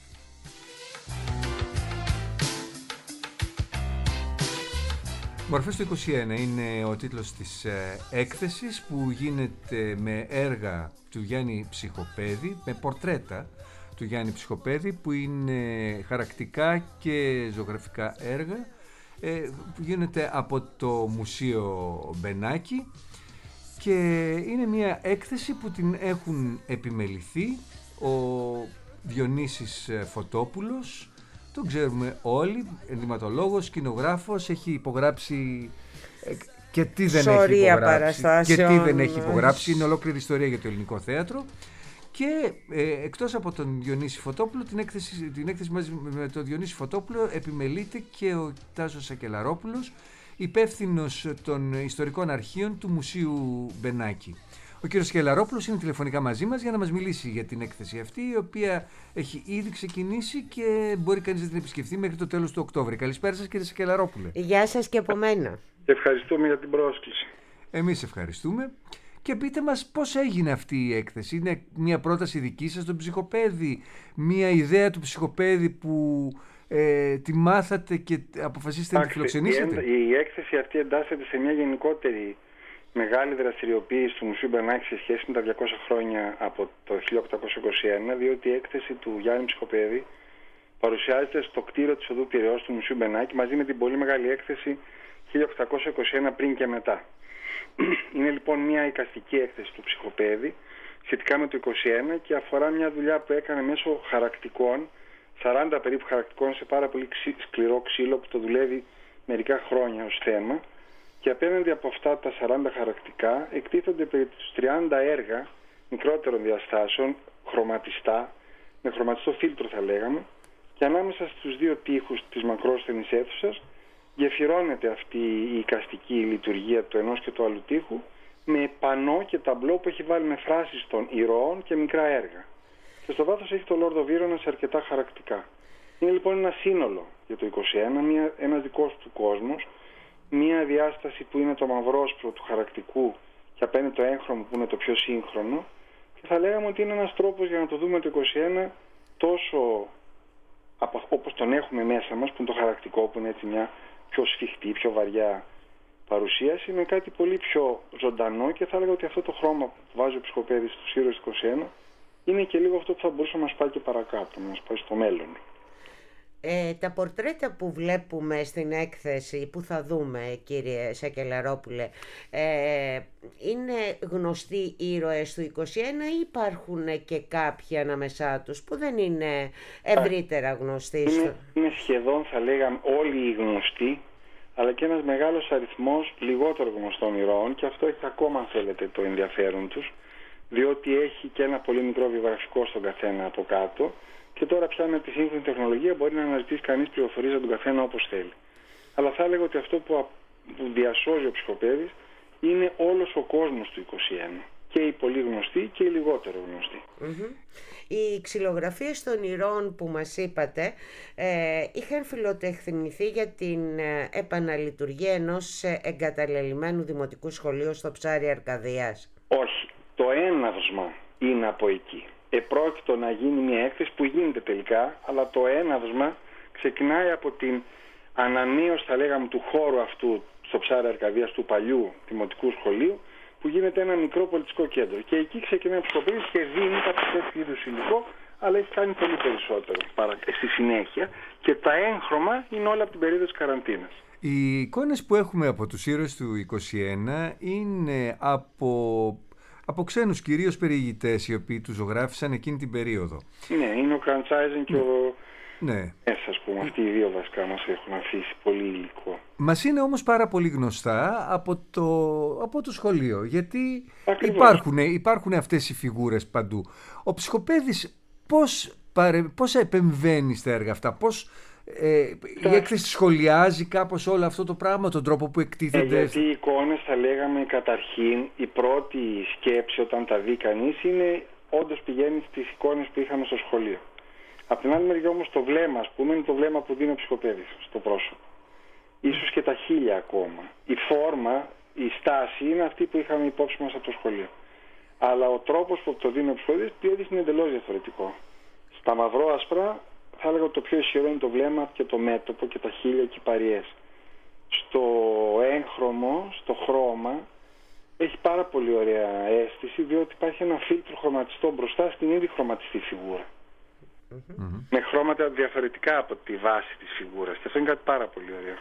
Μορφές του είκοσι ένα είναι ο τίτλος της ε, έκθεσης, που γίνεται με έργα του Γιάννη Ψυχοπέδη, με πορτρέτα του Γιάννη Ψυχοπέδη, που είναι χαρακτικά και ζωγραφικά έργα, ε, που γίνεται από το Μουσείο Μπενάκη, και είναι μια έκθεση που την έχουν επιμεληθεί ο Διονύσης Φωτόπουλος. Τον ξέρουμε όλοι, ενδυματολόγος, σκηνογράφος, έχει υπογράψει και τι δεν έχει υπογράψει και τι δεν έχει υπογράψει, είναι ολόκληρη ιστορία για το ελληνικό θέατρο. Και ε, εκτός από τον Διονύση Φωτόπουλο, την έκθεση, την έκθεση μαζί με τον Διονύση Φωτόπουλο επιμελείται και ο Τάσος Σακελαρόπουλος, υπεύθυνος των ιστορικών αρχείων του Μουσείου Μπενάκη. Ο κύριος Σακελαρόπουλος είναι τηλεφωνικά μαζί μας για να μας μιλήσει για την έκθεση αυτή, η οποία έχει ήδη ξεκινήσει και μπορεί κανείς να την επισκεφθεί μέχρι το τέλος του Οκτώβρη. Καλησπέρα σας, κύριε Σακελαρόπουλε. Γεια σας και από μένα. Ευχαριστούμε για την πρόσκληση. Εμείς ευχαριστούμε. Και πείτε μας πώς έγινε αυτή η έκθεση. Είναι μια πρόταση δική σας στον Ψυχοπέδη, μια ιδέα του Ψυχοπέδη που ε, τη μάθατε και αποφασίσετε να τη φιλοξενήσετε? Η έκθεση αυτή εντάσσεται σε μια γενικότερη μεγάλη δραστηριοποίηση του Μουσείου Μπενάκη σε σχέση με τα διακόσια χρόνια από το χίλια οκτακόσια είκοσι ένα, διότι η έκθεση του Γιάννη Ψυχοπέδη παρουσιάζεται στο κτίριο της Οδού Πειραιώς του Μουσείου Μπενάκη μαζί με την πολύ μεγάλη έκθεση χίλια οκτακόσια είκοσι ένα πριν και μετά. Είναι λοιπόν μια εικαστική έκθεση του Ψυχοπέδη σχετικά με το είκοσι ένα και αφορά μια δουλειά που έκανε μέσω χαρακτικών, σαράντα περίπου χαρακτικών σε πάρα πολύ σκληρό ξύλο που το δουλεύει μερικά χρόνια ως θέμα, και απέναντι από αυτά τα σαράντα χαρακτικά εκτίθονται περί τους τριάντα έργα μικρότερων διαστάσεων, χρωματιστά, με χρωματιστό φίλτρο θα λέγαμε, και ανάμεσα στους δύο τοίχους της μακρόσθενης αίθουσας γεφυρώνεται αυτή η εικαστική λειτουργία του ενός και του άλλου τοίχου με πανό και ταμπλό που έχει βάλει με φράσεις των ηρώων και μικρά έργα. Και στο βάθος έχει το Λόρδο Βύρωνα σε αρκετά χαρακτικά. Είναι λοιπόν ένα σύνολο για το είκοσι ένα, μια, ένας δικός του κόσμος, μια διάσταση που είναι το μαυρόσπρο του χαρακτικού και απέναντι το έγχρωμο που είναι το πιο σύγχρονο, και θα λέγαμε ότι είναι ένας τρόπος για να το δούμε το είκοσι ένα τόσο όπως τον έχουμε μέσα μας, που είναι το χαρακτικό, που είναι έτσι μια πιο σφιχτή, πιο βαριά παρουσίαση, με κάτι πολύ πιο ζωντανό, και θα έλεγα ότι αυτό το χρώμα που βάζει ο Ψυχοπέδης στους ήρωες του είκοσι ένα είναι και λίγο αυτό που θα μπορούσε να μας πάει και παρακάτω, να μας πάει στο μέλλον. Ε, τα πορτρέτα που βλέπουμε στην έκθεση που θα δούμε, κύριε Σακελαρόπουλε, ε, είναι γνωστοί ήρωες του είκοσι ένα ή υπάρχουν και κάποιοι ανάμεσά τους που δεν είναι ευρύτερα γνωστοί? Είναι, είναι σχεδόν, θα λέγαμε, όλοι οι γνωστοί, αλλά και ένας μεγάλος αριθμός λιγότερο γνωστών ηρώων, και αυτό έχει ακόμα, αν θέλετε, το ενδιαφέρον τους, διότι έχει και ένα πολύ μικρό βιογραφικό στον καθένα από κάτω. Και τώρα πια με τη σύγχρονη τεχνολογία μπορεί να αναζητήσει κανείς πληροφορίες για τον καθένα όπως θέλει. Αλλά θα έλεγα ότι αυτό που, που διασώζει ο Ψυχοπέδης είναι όλος ο κόσμος του είκοσι ένα. Και οι πολύ γνωστοί και οι λιγότερο γνωστοί. Mm-hmm. Οι ξυλογραφίες των ηρώων που μας είπατε ε, είχαν φιλοτεχνηθεί για την ε, επαναλειτουργία ενός ε, εγκαταλελειμμένου δημοτικού σχολείου στο Ψάρι Αρκαδίας. Όχι. Το έναυσμα είναι από εκεί. Επρόκειτο να γίνει μια έκθεση που γίνεται τελικά, αλλά το έναυσμα ξεκινάει από την ανανέωση, θα λέγαμε, του χώρου αυτού στο Ψάρι Αρκαδίας, του παλιού δημοτικού σχολείου, που γίνεται ένα μικρό πολιτιστικό κέντρο. Και εκεί ξεκινάει ο Ψυχοπέδης και δίνει κάποιο τέτοιο είδους υλικό, αλλά έχει κάνει πολύ περισσότερο στη συνέχεια, και τα έγχρωμα είναι όλα από την περίοδο της καραντίνας. Οι εικόνες που έχουμε από τους ήρωες του είκοσι ένα είναι από... από ξένους κυρίως περιηγητές, οι οποίοι τους ζωγράφησαν εκείνη την περίοδο. Ναι, είναι ο Κραντσάιζεν και ο Ναι. Μέσα, ας πούμε, αυτοί οι δύο βασικά μας έχουν αφήσει πολύ υλικό. Μας είναι όμως πάρα πολύ γνωστά από το, από το σχολείο, γιατί Ακριβώς. υπάρχουν αυτές οι φιγούρες παντού. Ο Ψυχοπαίδης πώς, παρε, πώς επεμβαίνει στα έργα αυτά, πώς ε, η έκθεση σχολιάζει κάπως όλο αυτό το πράγμα, τον τρόπο που εκτίθεται. Ε, γιατί οι εικόνες, θα λέγαμε, καταρχήν, η πρώτη σκέψη όταν τα δει κανείς είναι όντως πηγαίνει στις εικόνες που είχαμε στο σχολείο. Απ' την άλλη μεριά όμως το βλέμμα, ας πούμε, είναι το βλέμμα που δίνει ο Ψυχοπαίδης στο πρόσωπο. Ίσως και τα χείλια ακόμα. Η φόρμα, η στάση είναι αυτή που είχαμε υπόψη μας από το σχολείο. Αλλά ο τρόπος που το δίνει ο Ψυχοπαίδης είναι εντελώς διαφορετικό. Στα μαυρό-άσπρα θα έλεγα ότι το πιο ισχυρό είναι το βλέμμα και το μέτωπο και τα χείλια και οι παριές. Στο έγχρωμο, στο χρώμα, έχει πάρα πολύ ωραία αίσθηση, διότι υπάρχει ένα φίλτρο χρωματιστό μπροστά στην ήδη χρωματιστή φιγούρα. Mm-hmm. Με χρώματα διαφορετικά από τη βάση της φιγούρας. Και αυτό είναι κάτι πάρα πολύ ωραίο.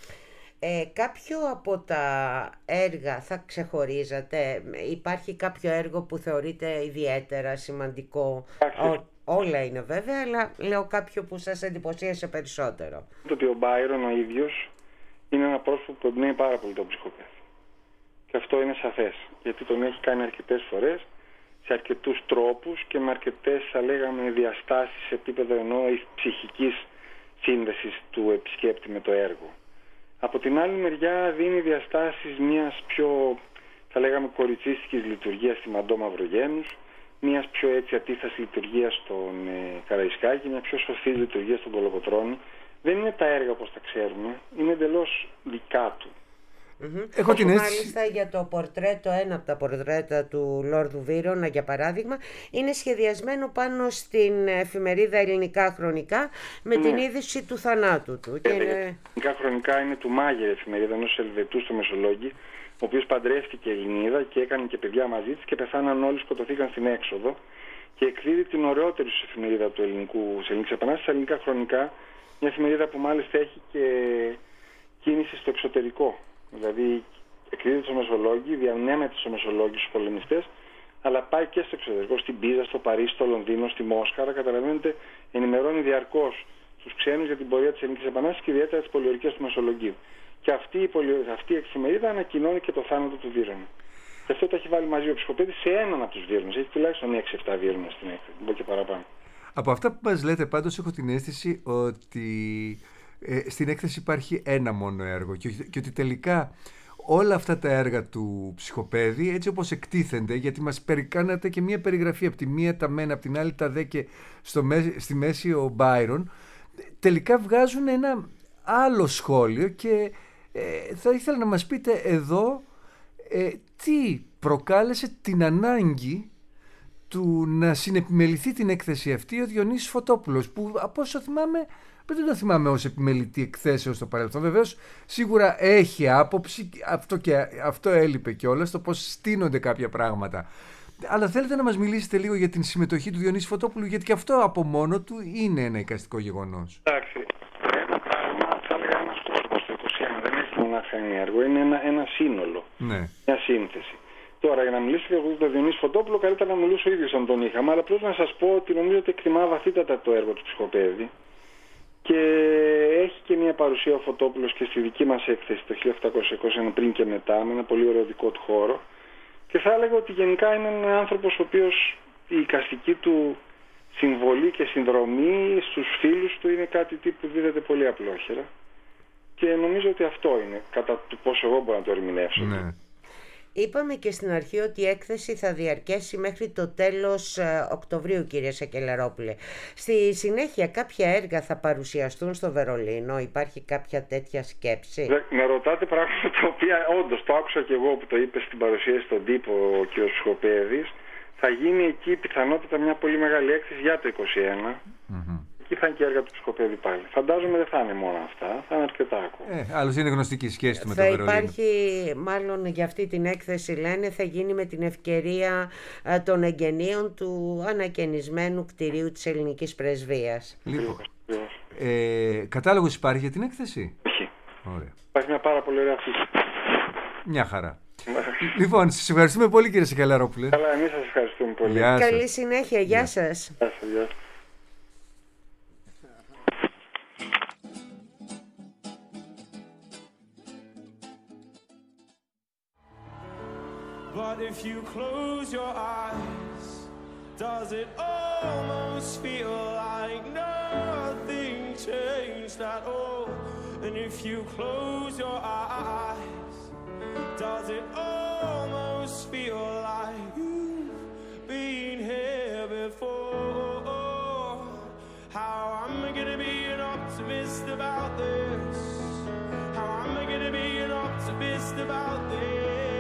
Ε, κάποιο από τα έργα θα ξεχωρίζατε? Υπάρχει κάποιο έργο που θεωρείτε ιδιαίτερα σημαντικό? Ό, όλα είναι βέβαια, αλλά λέω κάποιο που σας εντυπωσίασε περισσότερο. Το ότι ο Μπάιρον ο ίδιος είναι ένα πρόσωπο που εμπνέει πάρα πολύ τον Ψυχοπαίδη. Και αυτό είναι σαφές, γιατί τον έχει κάνει αρκετές φορές, σε αρκετούς τρόπους και με αρκετές, θα λέγαμε, διαστάσεις σε επίπεδο εννοώ ψυχικής σύνδεσης του επισκέπτη με το έργο. Από την άλλη μεριά δίνει διαστάσεις μιας πιο, θα λέγαμε, κοριτσίστικης λειτουργίας στη Μαντώ Μαυρογένους, μιας πιο έτσι ατίθασης λειτουργίας στον ε, Καραϊσκάκη, μια πιο σοφής λειτουργία στον Κολοκοτρώνη. Δεν είναι τα έργα όπως τα ξέρουμε, είναι εντελώς δικά του. Mm-hmm. Έχω την αίσθηση... Μάλιστα για το πορτρέτο, ένα από τα πορτρέτα του Λόρδου Βύρωνα για παράδειγμα, είναι σχεδιασμένο πάνω στην εφημερίδα Ελληνικά Χρονικά με ναι. την είδηση του θανάτου του. Και είναι... Ελληνικά Χρονικά είναι του Μάγερ, εφημερίδα ενός Ελβετού στο Μεσολόγγι, ο οποίος παντρεύτηκε Ελληνίδα και έκανε και παιδιά μαζί της και πεθάναν όλοι, σκοτωθήκαν στην έξοδο, και εκδίδει την ωραιότερη σου εφημερίδα του ελληνικού, της Ελληνικής Επανάστασης, Ελληνικά Χρονικά, μια εφημερίδα που μάλιστα έχει και κίνηση στο εξωτερικό. Δηλαδή εκδίδεται στο Μεσολόγγι, διανέμεται στο Μεσολόγγι στους πολεμιστές, αλλά πάει και στο εξωτερικό, στην Πίζα, στο Παρίσι, στο Λονδίνο, στη Μόσχα. Άρα καταλαβαίνετε, ενημερώνει διαρκώς τους ξένους για την πορεία της Ελληνικής Επανάστασης και ιδιαίτερα τις πολιορκίες του Μεσολογγίου. Και αυτή η, πολυ... αυτή η εφημερίδα ανακοινώνει και το θάνατο του Βύρωνα. Και αυτό το έχει βάλει μαζί ο Ψυχοπαίδης σε έναν από τους Βύρωνες. Έχει τουλάχιστον έξι εφτά Βύρωνες στην έκθεση, μπορεί και παραπάνω. Από αυτά που μας λέτε πάντως έχω την αίσθηση ότι ε, στην έκθεση υπάρχει ένα μόνο έργο και, και ότι τελικά όλα αυτά τα έργα του Ψυχοπαίδη, έτσι όπως εκτίθενται, γιατί μας περικάνατε και μια περιγραφή από τη μία τα μένα, από την άλλη τα δε και στο, στη μέση ο Μπάιρον, τελικά βγάζουν ένα άλλο σχόλιο και ε, θα ήθελα να μας πείτε εδώ ε, τι προκάλεσε την ανάγκη του να συνεπιμεληθεί την έκθεση αυτή ο Διονύσης Φωτόπουλος, που από όσο θυμάμαι δεν το θυμάμαι ως επιμελητή εκθέσεως στο παρελθόν. Βεβαίως σίγουρα έχει άποψη, αυτό, και, αυτό έλειπε κιόλας, το πώς στείνονται κάποια πράγματα. Αλλά θέλετε να μας μιλήσετε λίγο για την συμμετοχή του Διονύση Φωτόπουλου, γιατί και αυτό από μόνο του είναι ένα εικαστικό γεγονός. Εντάξει, ένα πράγμα, θα έλεγα ένας κόσμος το είκοσι ένα, δεν έχει μονάχα ένα έργο, είναι ένα, ένα σύνολο, ναι. Μια σύνθεση. Τώρα, για να μιλήσω για τον Διονύση Φωτόπουλο, καλύτερα να μιλήσω ο ίδιος αν τον είχαμε, αλλά απλώς να σας πω ότι νομίζω ότι εκτιμά βαθύτατα το έργο του Ψυχοπαίδη και έχει και μια παρουσία ο Φωτόπουλος και στη δική μας έκθεση το χίλια οκτακόσια είκοσι ένα πριν και μετά, με ένα πολύ ωραίο δικό του χώρο. Και θα έλεγα ότι γενικά είναι ένα άνθρωπος ο οποίος η εικαστική του συμβολή και συνδρομή στους φίλους του είναι κάτι που δίδεται πολύ απλόχερα. Και νομίζω ότι αυτό είναι, κατά το πώς εγώ μπορώ να το ερμηνεύσω. Ναι. Είπαμε και στην αρχή ότι η έκθεση θα διαρκέσει μέχρι το τέλος ε, Οκτωβρίου, κύριε Σακελαρόπουλε. Στη συνέχεια κάποια έργα θα παρουσιαστούν στο Βερολίνο, υπάρχει κάποια τέτοια σκέψη? Δε, με ρωτάτε πράγματα τα οποία όντως το άκουσα και εγώ που το είπε στην παρουσίαση στον τύπο ο κ. Ψυχοπαίδης. Θα γίνει εκεί πιθανότητα μια πολύ μεγάλη έκθεση για το είκοσι ένα. Mm-hmm. Εκεί θα είναι και έργα του Ψυχοπαίδη πάλι. Φαντάζομαι δεν θα είναι μόνο αυτά, θα είναι αρκετά ακόμα. Ε, άλλως είναι γνωστική σχέση του με το θα Βερολίνο. Υπάρχει, μάλλον για αυτή την έκθεση λένε, θα γίνει με την ευκαιρία α, των εγγενείων του ανακαινισμένου κτηρίου της ελληνικής πρεσβείας. Λοιπόν, ε, κατάλογος υπάρχει για την έκθεση? Όχι. Ωραία. Υπάρχει μια πάρα πολύ ωραία αφήση. Μια χαρά. Λοιπόν, σας ευχαριστούμε πολύ, κύριε Σακελαρόπουλε. Καλά, εμείς σας ευχαριστούμε πολύ. Καλή συνέχεια, γεια σας. Γεια σας, γεια σας. if you close your eyes? Does it almost feel like nothing changed at all? And if you close your eyes, does it almost feel like you've been here before? How am I gonna be an optimist about this? How am I gonna be an optimist about this?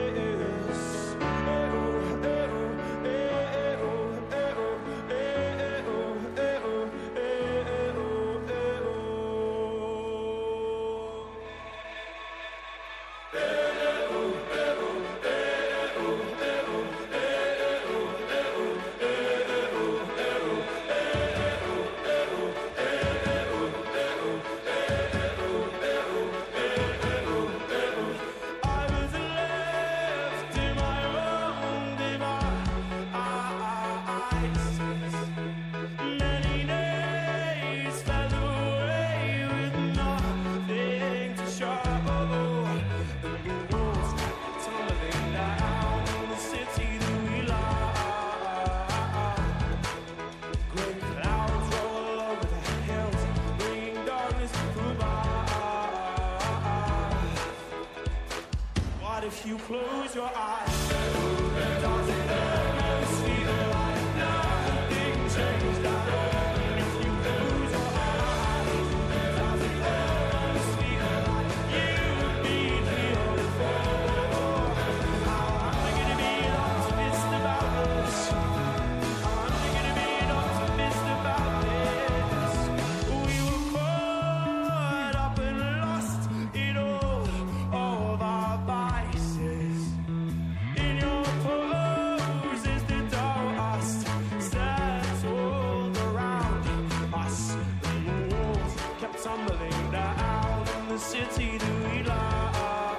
If you close your eyes, does it almost feel like nothing changed at all? If you close your eyes, does it almost feel like you've been here before? How am I gonna be an optimist about this? How am I gonna be an optimist about this? We were caught up and lost in all of our vices. In your poses, the dust settled around us. The walls kept tumbling down in the city that we love.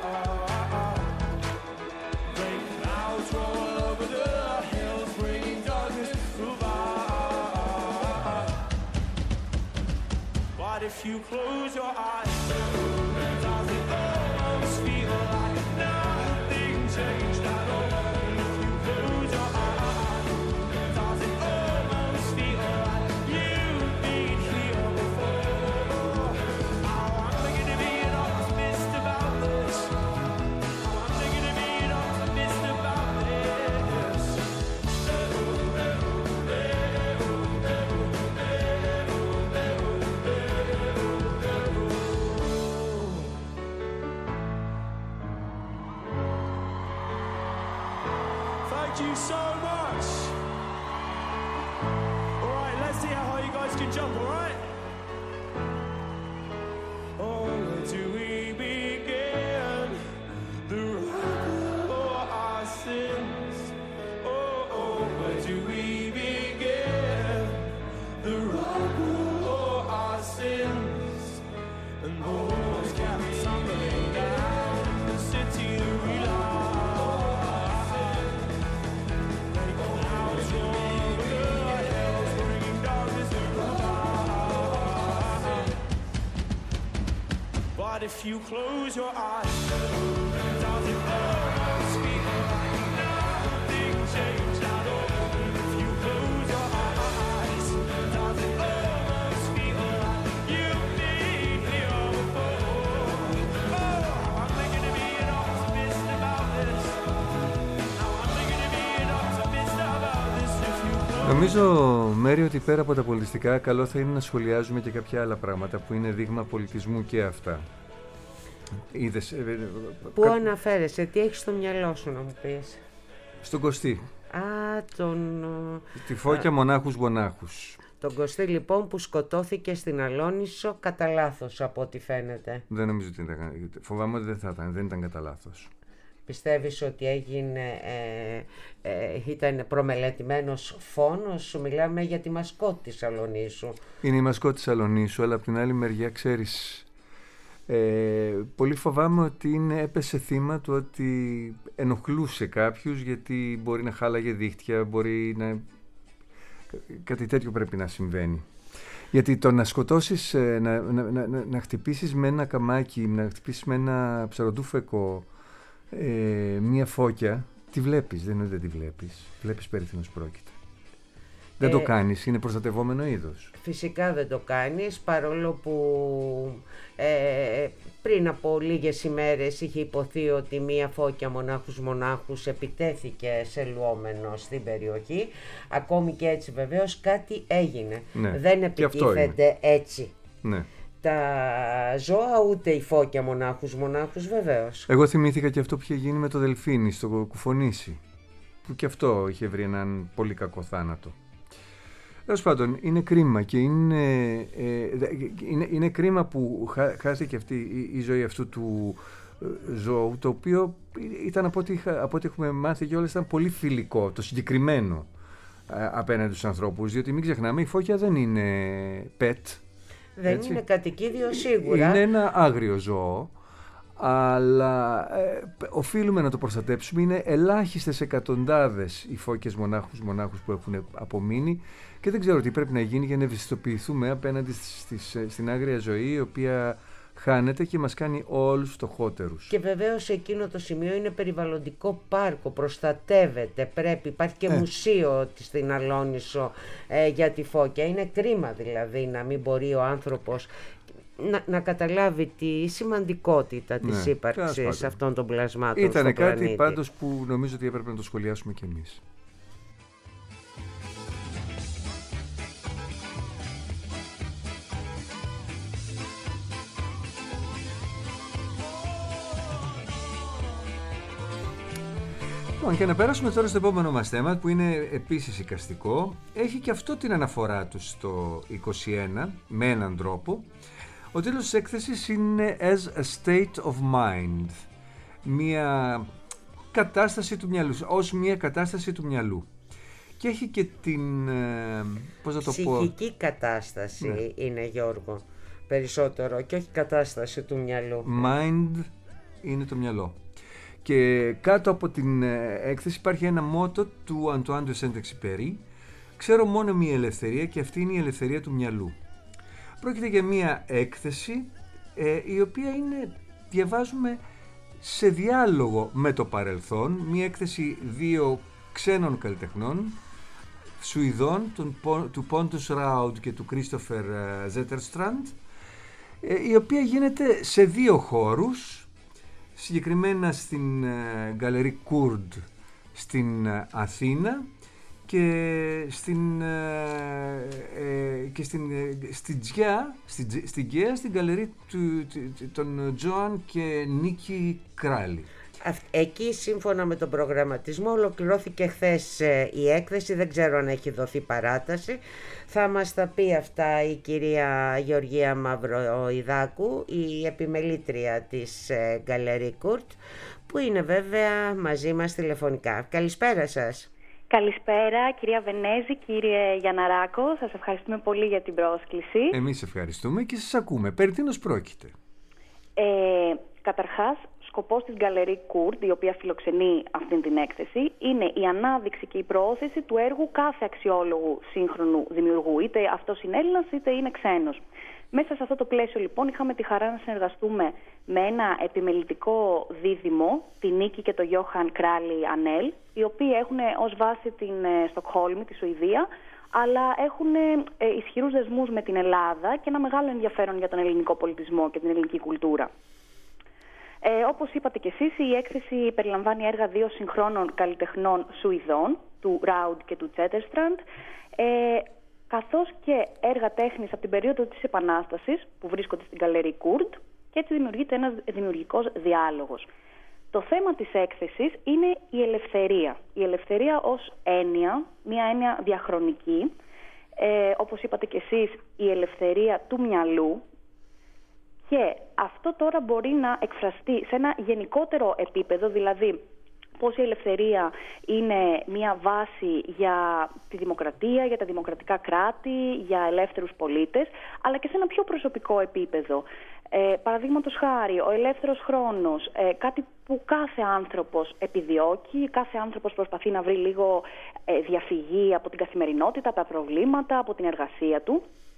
Great clouds roll over the hills, bringing darkness through us. What if you close your eyes? Does it almost feel like nothing changed at all? If you close your eyes, does it almost feel like you've been here before? How am I gonna be an optimist about this? How am I gonna be an optimist about this? Thank you so much. All right, let's see how you guys can jump, all right? Oh, where do we begin? The road for our sins. Oh, oh, where do we begin? The road for our sins. And the walls kept tumbling down the city that we love. But if you close your eyes, does it almost feel like nothing changed at all? If you close your eyes, does it almost feel like you've been here before? Oh, how am I gonna be an optimist about this? How am I gonna be an optimist about this if you close? Νομίζω, Μέρη, ότι πέρα από τα πολιτιστικά, καλό θα είναι να σχολιάζουμε και κάποια άλλα πράγματα που είναι δείγμα πολιτισμού και αυτά. Είδες, ε, Πού κα... αναφέρεσαι, τι έχεις στο μυαλό σου να μου πεις? Στον Κωστή. Α, τον... Τη Φώκια, μονάχους γονάχους. Τον Κωστή λοιπόν που σκοτώθηκε στην Αλόνησο κατά λάθος από ό,τι φαίνεται. Δεν νομίζω ότι ήταν. Φοβάμαι ότι δεν θα ήταν, δεν ήταν κατά λάθος. Πιστεύεις ότι έγινε, ε, ε, ήταν προμελετημένος φόνος? Σου μιλάμε για τη μασκότ της Αλονίσου. Είναι η μασκότ της Αλονίσου, αλλά από την άλλη μεριά ξέρεις, ε, πολύ φοβάμαι ότι είναι, έπεσε θύμα του ότι ενοχλούσε κάποιους, γιατί μπορεί να χάλαγε δίχτυα, μπορεί να... κάτι τέτοιο πρέπει να συμβαίνει. Γιατί το να σκοτώσεις, να, να, να, να χτυπήσεις με ένα καμάκι, να χτυπήσεις με ένα ψαροντούφεκο ε, μία φώκια, Τη βλέπεις, δεν είναι ότι δεν τη βλέπεις. Βλέπεις περί τίνος πρόκειται. Δεν Ε, το κάνεις, είναι προστατευόμενο είδος. Φυσικά δεν το κάνεις, παρόλο που ε, πριν από λίγες ημέρες είχε υποθεί ότι μία φώκια μονάχους μονάχους επιτέθηκε σε λουόμενο στην περιοχή. Ακόμη και έτσι βεβαίως κάτι έγινε. Ναι, Δεν και αυτό επιτίθενται έτσι Ναι. τα ζώα, ούτε η φώκια μονάχους μονάχους βεβαίως. Εγώ θυμήθηκα και αυτό που είχε γίνει με το δελφίνι στο Κουφονήσι, που και αυτό είχε βρει έναν πολύ κακό θάνατο. Τέλος πάντων, είναι κρίμα και είναι, ε, είναι, είναι κρίμα που χά, χάθηκε αυτή η, η ζωή αυτού του ε, ζώου, το οποίο ήταν από ό,τι, από ό,τι έχουμε μάθει και όλες ήταν πολύ φιλικό, το συγκεκριμένο ε, απέναντι στους ανθρώπους, διότι μην ξεχνάμε, η φώκια δεν είναι pet. Δεν έτσι. είναι κατοικίδιο σίγουρα. Είναι ένα άγριο ζώο, αλλά ε, οφείλουμε να το προστατέψουμε. Είναι ελάχιστες εκατοντάδες οι φώκες μονάχους μονάχους που έχουν απομείνει και δεν ξέρω τι πρέπει να γίνει για να ευαισθητοποιηθούμε απέναντι στις, στις, στην άγρια ζωή, η οποία χάνεται και μας κάνει όλους φτωχότερους. Και βεβαίως εκείνο το σημείο είναι περιβαλλοντικό πάρκο, προστατεύεται, πρέπει, υπάρχει και Ε. μουσείο στην Αλόνισσο ε, για τη φώκια. Είναι κρίμα δηλαδή να μην μπορεί ο άνθρωπος να, να καταλάβει τη σημαντικότητα της Ναι, ύπαρξης τέλος πάντων. αυτών των πλασμάτων Ήτανε στον κάτι πλανήτη. πάντως που νομίζω ότι έπρεπε να το σχολιάσουμε κι εμείς. Λοιπόν, και να περάσουμε τώρα στο επόμενο μας θέμα, που είναι επίσης εικαστικό. Έχει και αυτό την αναφορά του στο είκοσι ένα, με έναν τρόπο. Ο τίτλος της έκθεσης είναι As a State of Mind. Μια κατάσταση του μυαλού, ως μια κατάσταση του μυαλού. Και έχει και την, ε, πώς να το πω... Ψυχική κατάσταση Ναι. είναι, Γιώργο, περισσότερο, και όχι κατάσταση του μυαλού. Mind είναι το μυαλό. Και κάτω από την ε, έκθεση υπάρχει ένα μότο του Αντουάν de Saint-Exupéry. Ξέρω μόνο μία ελευθερία και αυτή είναι η ελευθερία του μυαλού. Πρόκειται για μία έκθεση ε, η οποία είναι, διαβάζουμε, σε διάλογο με το παρελθόν. Μία έκθεση δύο ξένων καλλιτεχνών, Σουηδών, τον, του Πόντους Ράουντ και του Κρίστοφερ Ζέτερστραντ, η οποία γίνεται σε δύο χώρους, συγκεκριμένα στην Γκαλερί Κούρντ στην ε, Αθήνα και στην, ε, ε, και στην, ε, στην Τζιά, στην, στην Γκαία, στην Γκαλερί του, του, των Τζοάν και Νίκη Κράλη. Εκεί, σύμφωνα με τον προγραμματισμό, ολοκληρώθηκε χθες η έκθεση, δεν ξέρω αν έχει δοθεί παράταση. Θα μας τα πει αυτά η κυρία Γεωργία Μαυροϊδάκου, η επιμελήτρια της Γκαλερί Κούρτ, που είναι βέβαια μαζί μας τηλεφωνικά. Καλησπέρα σας. Καλησπέρα κυρία Βενέζη, κύριε Γιανναράκο, σας ευχαριστούμε πολύ για την πρόσκληση. Εμείς ευχαριστούμε και σας ακούμε. Περί τίνος πρόκειται? Ε, καταρχάς, σκοπός της Γκαλερί Κούρντ, η οποία φιλοξενεί αυτή την έκθεση, είναι η ανάδειξη και η προώθηση του έργου κάθε αξιόλογου σύγχρονου δημιουργού, είτε αυτός είναι Έλληνας είτε είναι ξένος. Μέσα σε αυτό το πλαίσιο λοιπόν είχαμε τη χαρά να συνεργαστούμε με ένα επιμελητικό δίδυμο, τη Νίκη και το Γιώχαν Κράλι Ανέλ, οι οποίοι έχουν ως βάση την Στοκχόλμη, τη Σουηδία, αλλά έχουν ε, ισχυρούς δεσμούς με την Ελλάδα και ένα μεγάλο ενδιαφέρον για τον ελληνικό πολιτισμό και την ελληνική κουλτούρα. Ε, όπως είπατε και εσείς, η έκθεση περιλαμβάνει έργα δύο συγχρόνων καλλιτεχνών Σουηδών, του Ράουντ και του Τσέτερστραντ, ε, καθώς και έργα τέχνης από την περίοδο της Επανάστασης που βρίσκονται στην Γκαλερί Κούρντ, και έτσι δημιουργείται ένας δημιουργικός διάλογος. Το θέμα της έκθεσης είναι η ελευθερία. Η ελευθερία ως έννοια, μια έννοια διαχρονική, ε, όπως είπατε και εσείς, η ελευθερία του μυαλού, και αυτό τώρα μπορεί να εκφραστεί σε ένα γενικότερο επίπεδο, δηλαδή πώς η ελευθερία είναι μια βάση για τη δημοκρατία, για τα δημοκρατικά κράτη, για ελεύθερους πολίτες, αλλά και σε ένα πιο προσωπικό επίπεδο. Ε, παραδείγματος χάρη, ο ελεύθερος χρόνος, ε, κάτι που κάθε άνθρωπος επιδιώκει, κάθε άνθρωπος προσπαθεί να βρει λίγο ε, διαφυγή από την καθημερινότητα, από τα προβλήματα, από την εργασία του.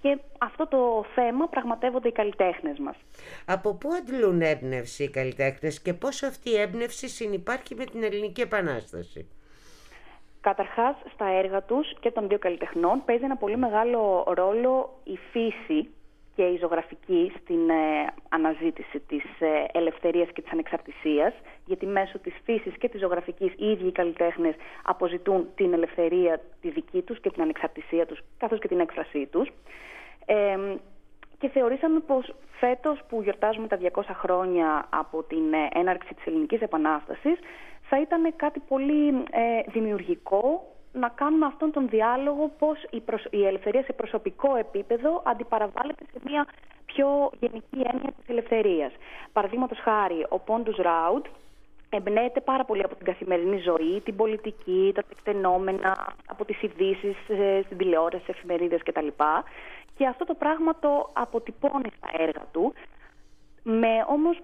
και αυτό το θέμα πραγματεύονται οι καλλιτέχνες μας. Από πού αντλούν έμπνευση οι καλλιτέχνες και πώς αυτή η έμπνευση συνυπάρχει με την Ελληνική Επανάσταση? Καταρχάς, στα έργα τους και των δύο καλλιτεχνών παίζει ένα πολύ μεγάλο ρόλο η φύση και η ζωγραφική στην ε, αναζήτηση της ε, ελευθερίας και της ανεξαρτησίας, γιατί μέσω της φύσης και της ζωγραφικής οι ίδιοι οι καλλιτέχνες αποζητούν την ελευθερία τη δική τους και την ανεξαρτησία τους, καθώς και την έκφρασή τους. Ε, και θεωρήσαμε πως φέτος που γιορτάζουμε τα διακόσια χρόνια από την ε, έναρξη της Ελληνικής Επανάστασης, θα ήταν κάτι πολύ ε, δημιουργικό να κάνουμε αυτόν τον διάλογο, πώς η, προσ... η ελευθερία σε προσωπικό επίπεδο αντιπαραβάλλεται σε μια πιο γενική έννοια της ελευθερίας. Παραδείγματος χάρη, ο Πόντους Ράουντ εμπνέεται πάρα πολύ από την καθημερινή ζωή, την πολιτική, τα τεκτενόμενα, από τις ειδήσεις στην τηλεόραση, εφημερίδες κτλ. Και αυτό το πράγμα το αποτυπώνει στα έργα του, με όμως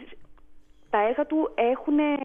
τα έργα του έχουν ε,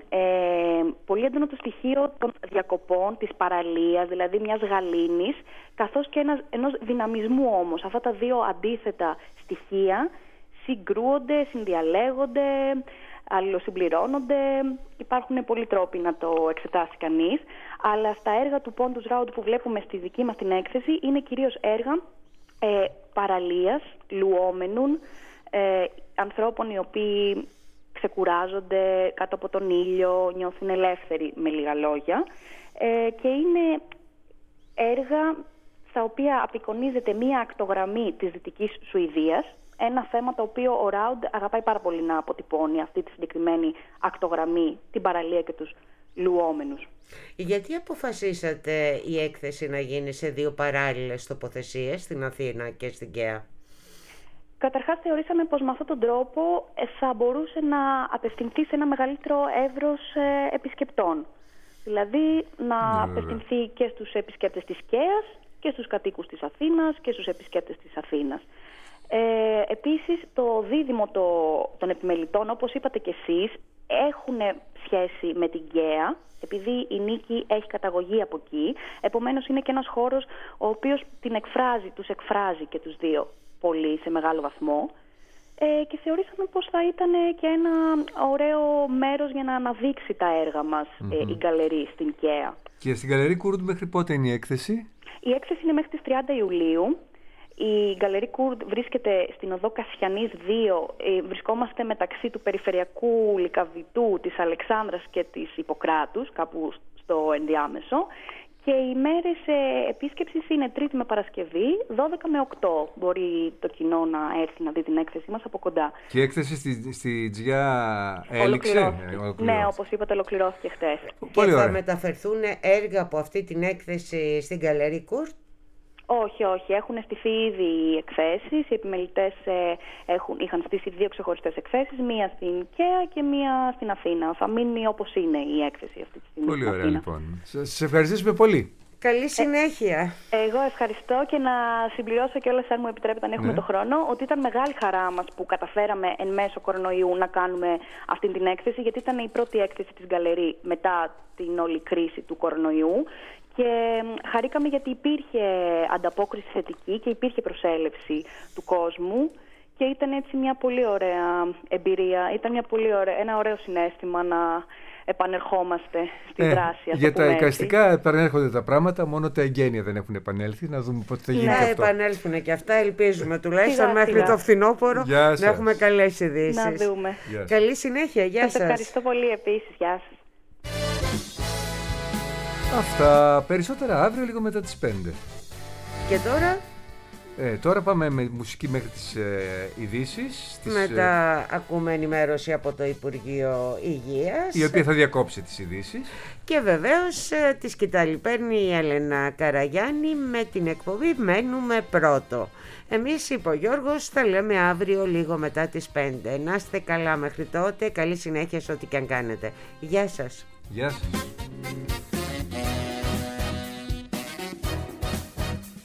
ε, πολύ έντονο το στοιχείο των διακοπών, της παραλίας, δηλαδή μιας γαλήνης, καθώς και ένας, ενός δυναμισμού όμως. Αυτά τα δύο αντίθετα στοιχεία συγκρούονται, συνδιαλέγονται, αλληλοσυμπληρώνονται. Υπάρχουν πολλοί τρόποι να το εξετάσει κανείς, αλλά στα έργα του Πόντους Ράουντ που βλέπουμε στη δική μας την έκθεση είναι κυρίως έργα ε, παραλίας, λουόμενων, ε, ανθρώπων οι οποίοι ξεκουράζονται κάτω από τον ήλιο, νιώθουν ελεύθεροι με λίγα λόγια, ε, και είναι έργα στα οποία απεικονίζεται μία ακτογραμμή της Δυτικής Σουηδίας, ένα θέμα το οποίο ο Ράουντ αγαπάει πάρα πολύ να αποτυπώνει, αυτή τη συγκεκριμένη ακτογραμμή, την παραλία και τους λουόμενους. Γιατί αποφασίσατε η έκθεση να γίνει σε δύο παράλληλες τοποθεσίες, στην Αθήνα και στην Καία? Καταρχάς θεωρήσαμε πως με αυτόν τον τρόπο θα μπορούσε να απευθυνθεί σε ένα μεγαλύτερο εύρος επισκεπτών. Δηλαδή να ναι, απευθυνθεί και στους επισκέπτες της Καίας και στους κατοίκους της Αθήνας και στους επισκέπτες της Αθήνας. Ε, επίσης το δίδυμο το, των επιμελητών, όπως είπατε και εσείς, έχουν σχέση με την Καία, επειδή η Νίκη έχει καταγωγή από εκεί. Επομένως είναι και ένας χώρος ο οποίος την εκφράζει, τους εκφράζει και τους δύο πολύ σε μεγάλο βαθμό, ε, και θεωρήσαμε πως θα ήταν και ένα ωραίο μέρος για να αναδείξει τα έργα μας mm-hmm. ε, η γκαλερί στην Καία. Και στην γκαλερί Κούρντ μέχρι πότε είναι η έκθεση? Η έκθεση είναι μέχρι τις τριάντα Ιουλίου. Η γκαλερί Κούρντ βρίσκεται στην οδό Κασιανής δύο. Ε, βρισκόμαστε μεταξύ του περιφερειακού Λυκαβητού, της Αλεξάνδρας και της Ιπποκράτους, κάπου στο ενδιάμεσο. Και οι μέρες ε, επίσκεψης είναι Τρίτη με Παρασκευή, δώδεκα με οκτώ. Μπορεί το κοινό να έρθει να δει την έκθεση μας από κοντά. Και η έκθεση στη, στη Τζιά έληξε? Ολοκληρώθηκε. Ναι, όπως είπατε, ολοκληρώθηκε χτες. Και θα μεταφερθούν έργα από αυτή την έκθεση στην γκαλερί Κούρντ? Όχι, όχι. Έχουν στηθεί ήδη οι εκθέσεις. Οι επιμελητές ε, έχουν, είχαν στήσει δύο ξεχωριστές εκθέσεις, μία στην Καία και μία στην Αθήνα. Θα μείνει όπως είναι η έκθεση αυτή τη στιγμή. Πολύ ωραία, λοιπόν. Σας ευχαριστήσουμε πολύ. Καλή συνέχεια. Ε, εγώ ευχαριστώ, και να συμπληρώσω κιόλας, αν μου επιτρέπετε, αν έχουμε ναι. το χρόνο, ότι ήταν μεγάλη χαρά μας που καταφέραμε εν μέσω κορονοϊού να κάνουμε αυτή την έκθεση, γιατί ήταν η πρώτη έκθεση της γκαλερί μετά την όλη κρίση του κορονοϊού. Και χαρήκαμε γιατί υπήρχε ανταπόκριση θετική και υπήρχε προσέλευση του κόσμου, και ήταν έτσι μια πολύ ωραία εμπειρία, ήταν μια πολύ ωραία, ένα ωραίο συναίσθημα να επανερχόμαστε στη ε, δράση. Για τα εικαστικά επανέρχονται τα πράγματα, μόνο τα εγγένεια δεν έχουν επανέλθει. Να δούμε πότε θα γίνει ναι, και αυτό. Να επανέλθουν και αυτά, ελπίζουμε τουλάχιστον μέχρι το φθινόπωρο να έχουμε καλές ειδήσεις. Να δούμε. Καλή συνέχεια, γεια σας. Σας ευχαριστώ πολύ επίσης, γεια σας. Αυτά, περισσότερα αύριο λίγο μετά τις πέντε. Και τώρα? Ε, τώρα πάμε με μουσική μέχρι τις ε, ειδήσεις. Μετά ε, ακούμε ενημέρωση από το Υπουργείο Υγείας, η οποία θα διακόψει τις ειδήσεις. Και βεβαίως ε, τη σκητάλη παίρνει η Έλενα Καραγιάννη με την εκπομπή Μένουμε Πρώτο. Εμείς, είπε ο Γιώργος, θα λέμε αύριο λίγο μετά τις πέντε. Να είστε καλά μέχρι τότε, καλή συνέχεια σε ό,τι και αν κάνετε. Γεια σας. Γεια σας.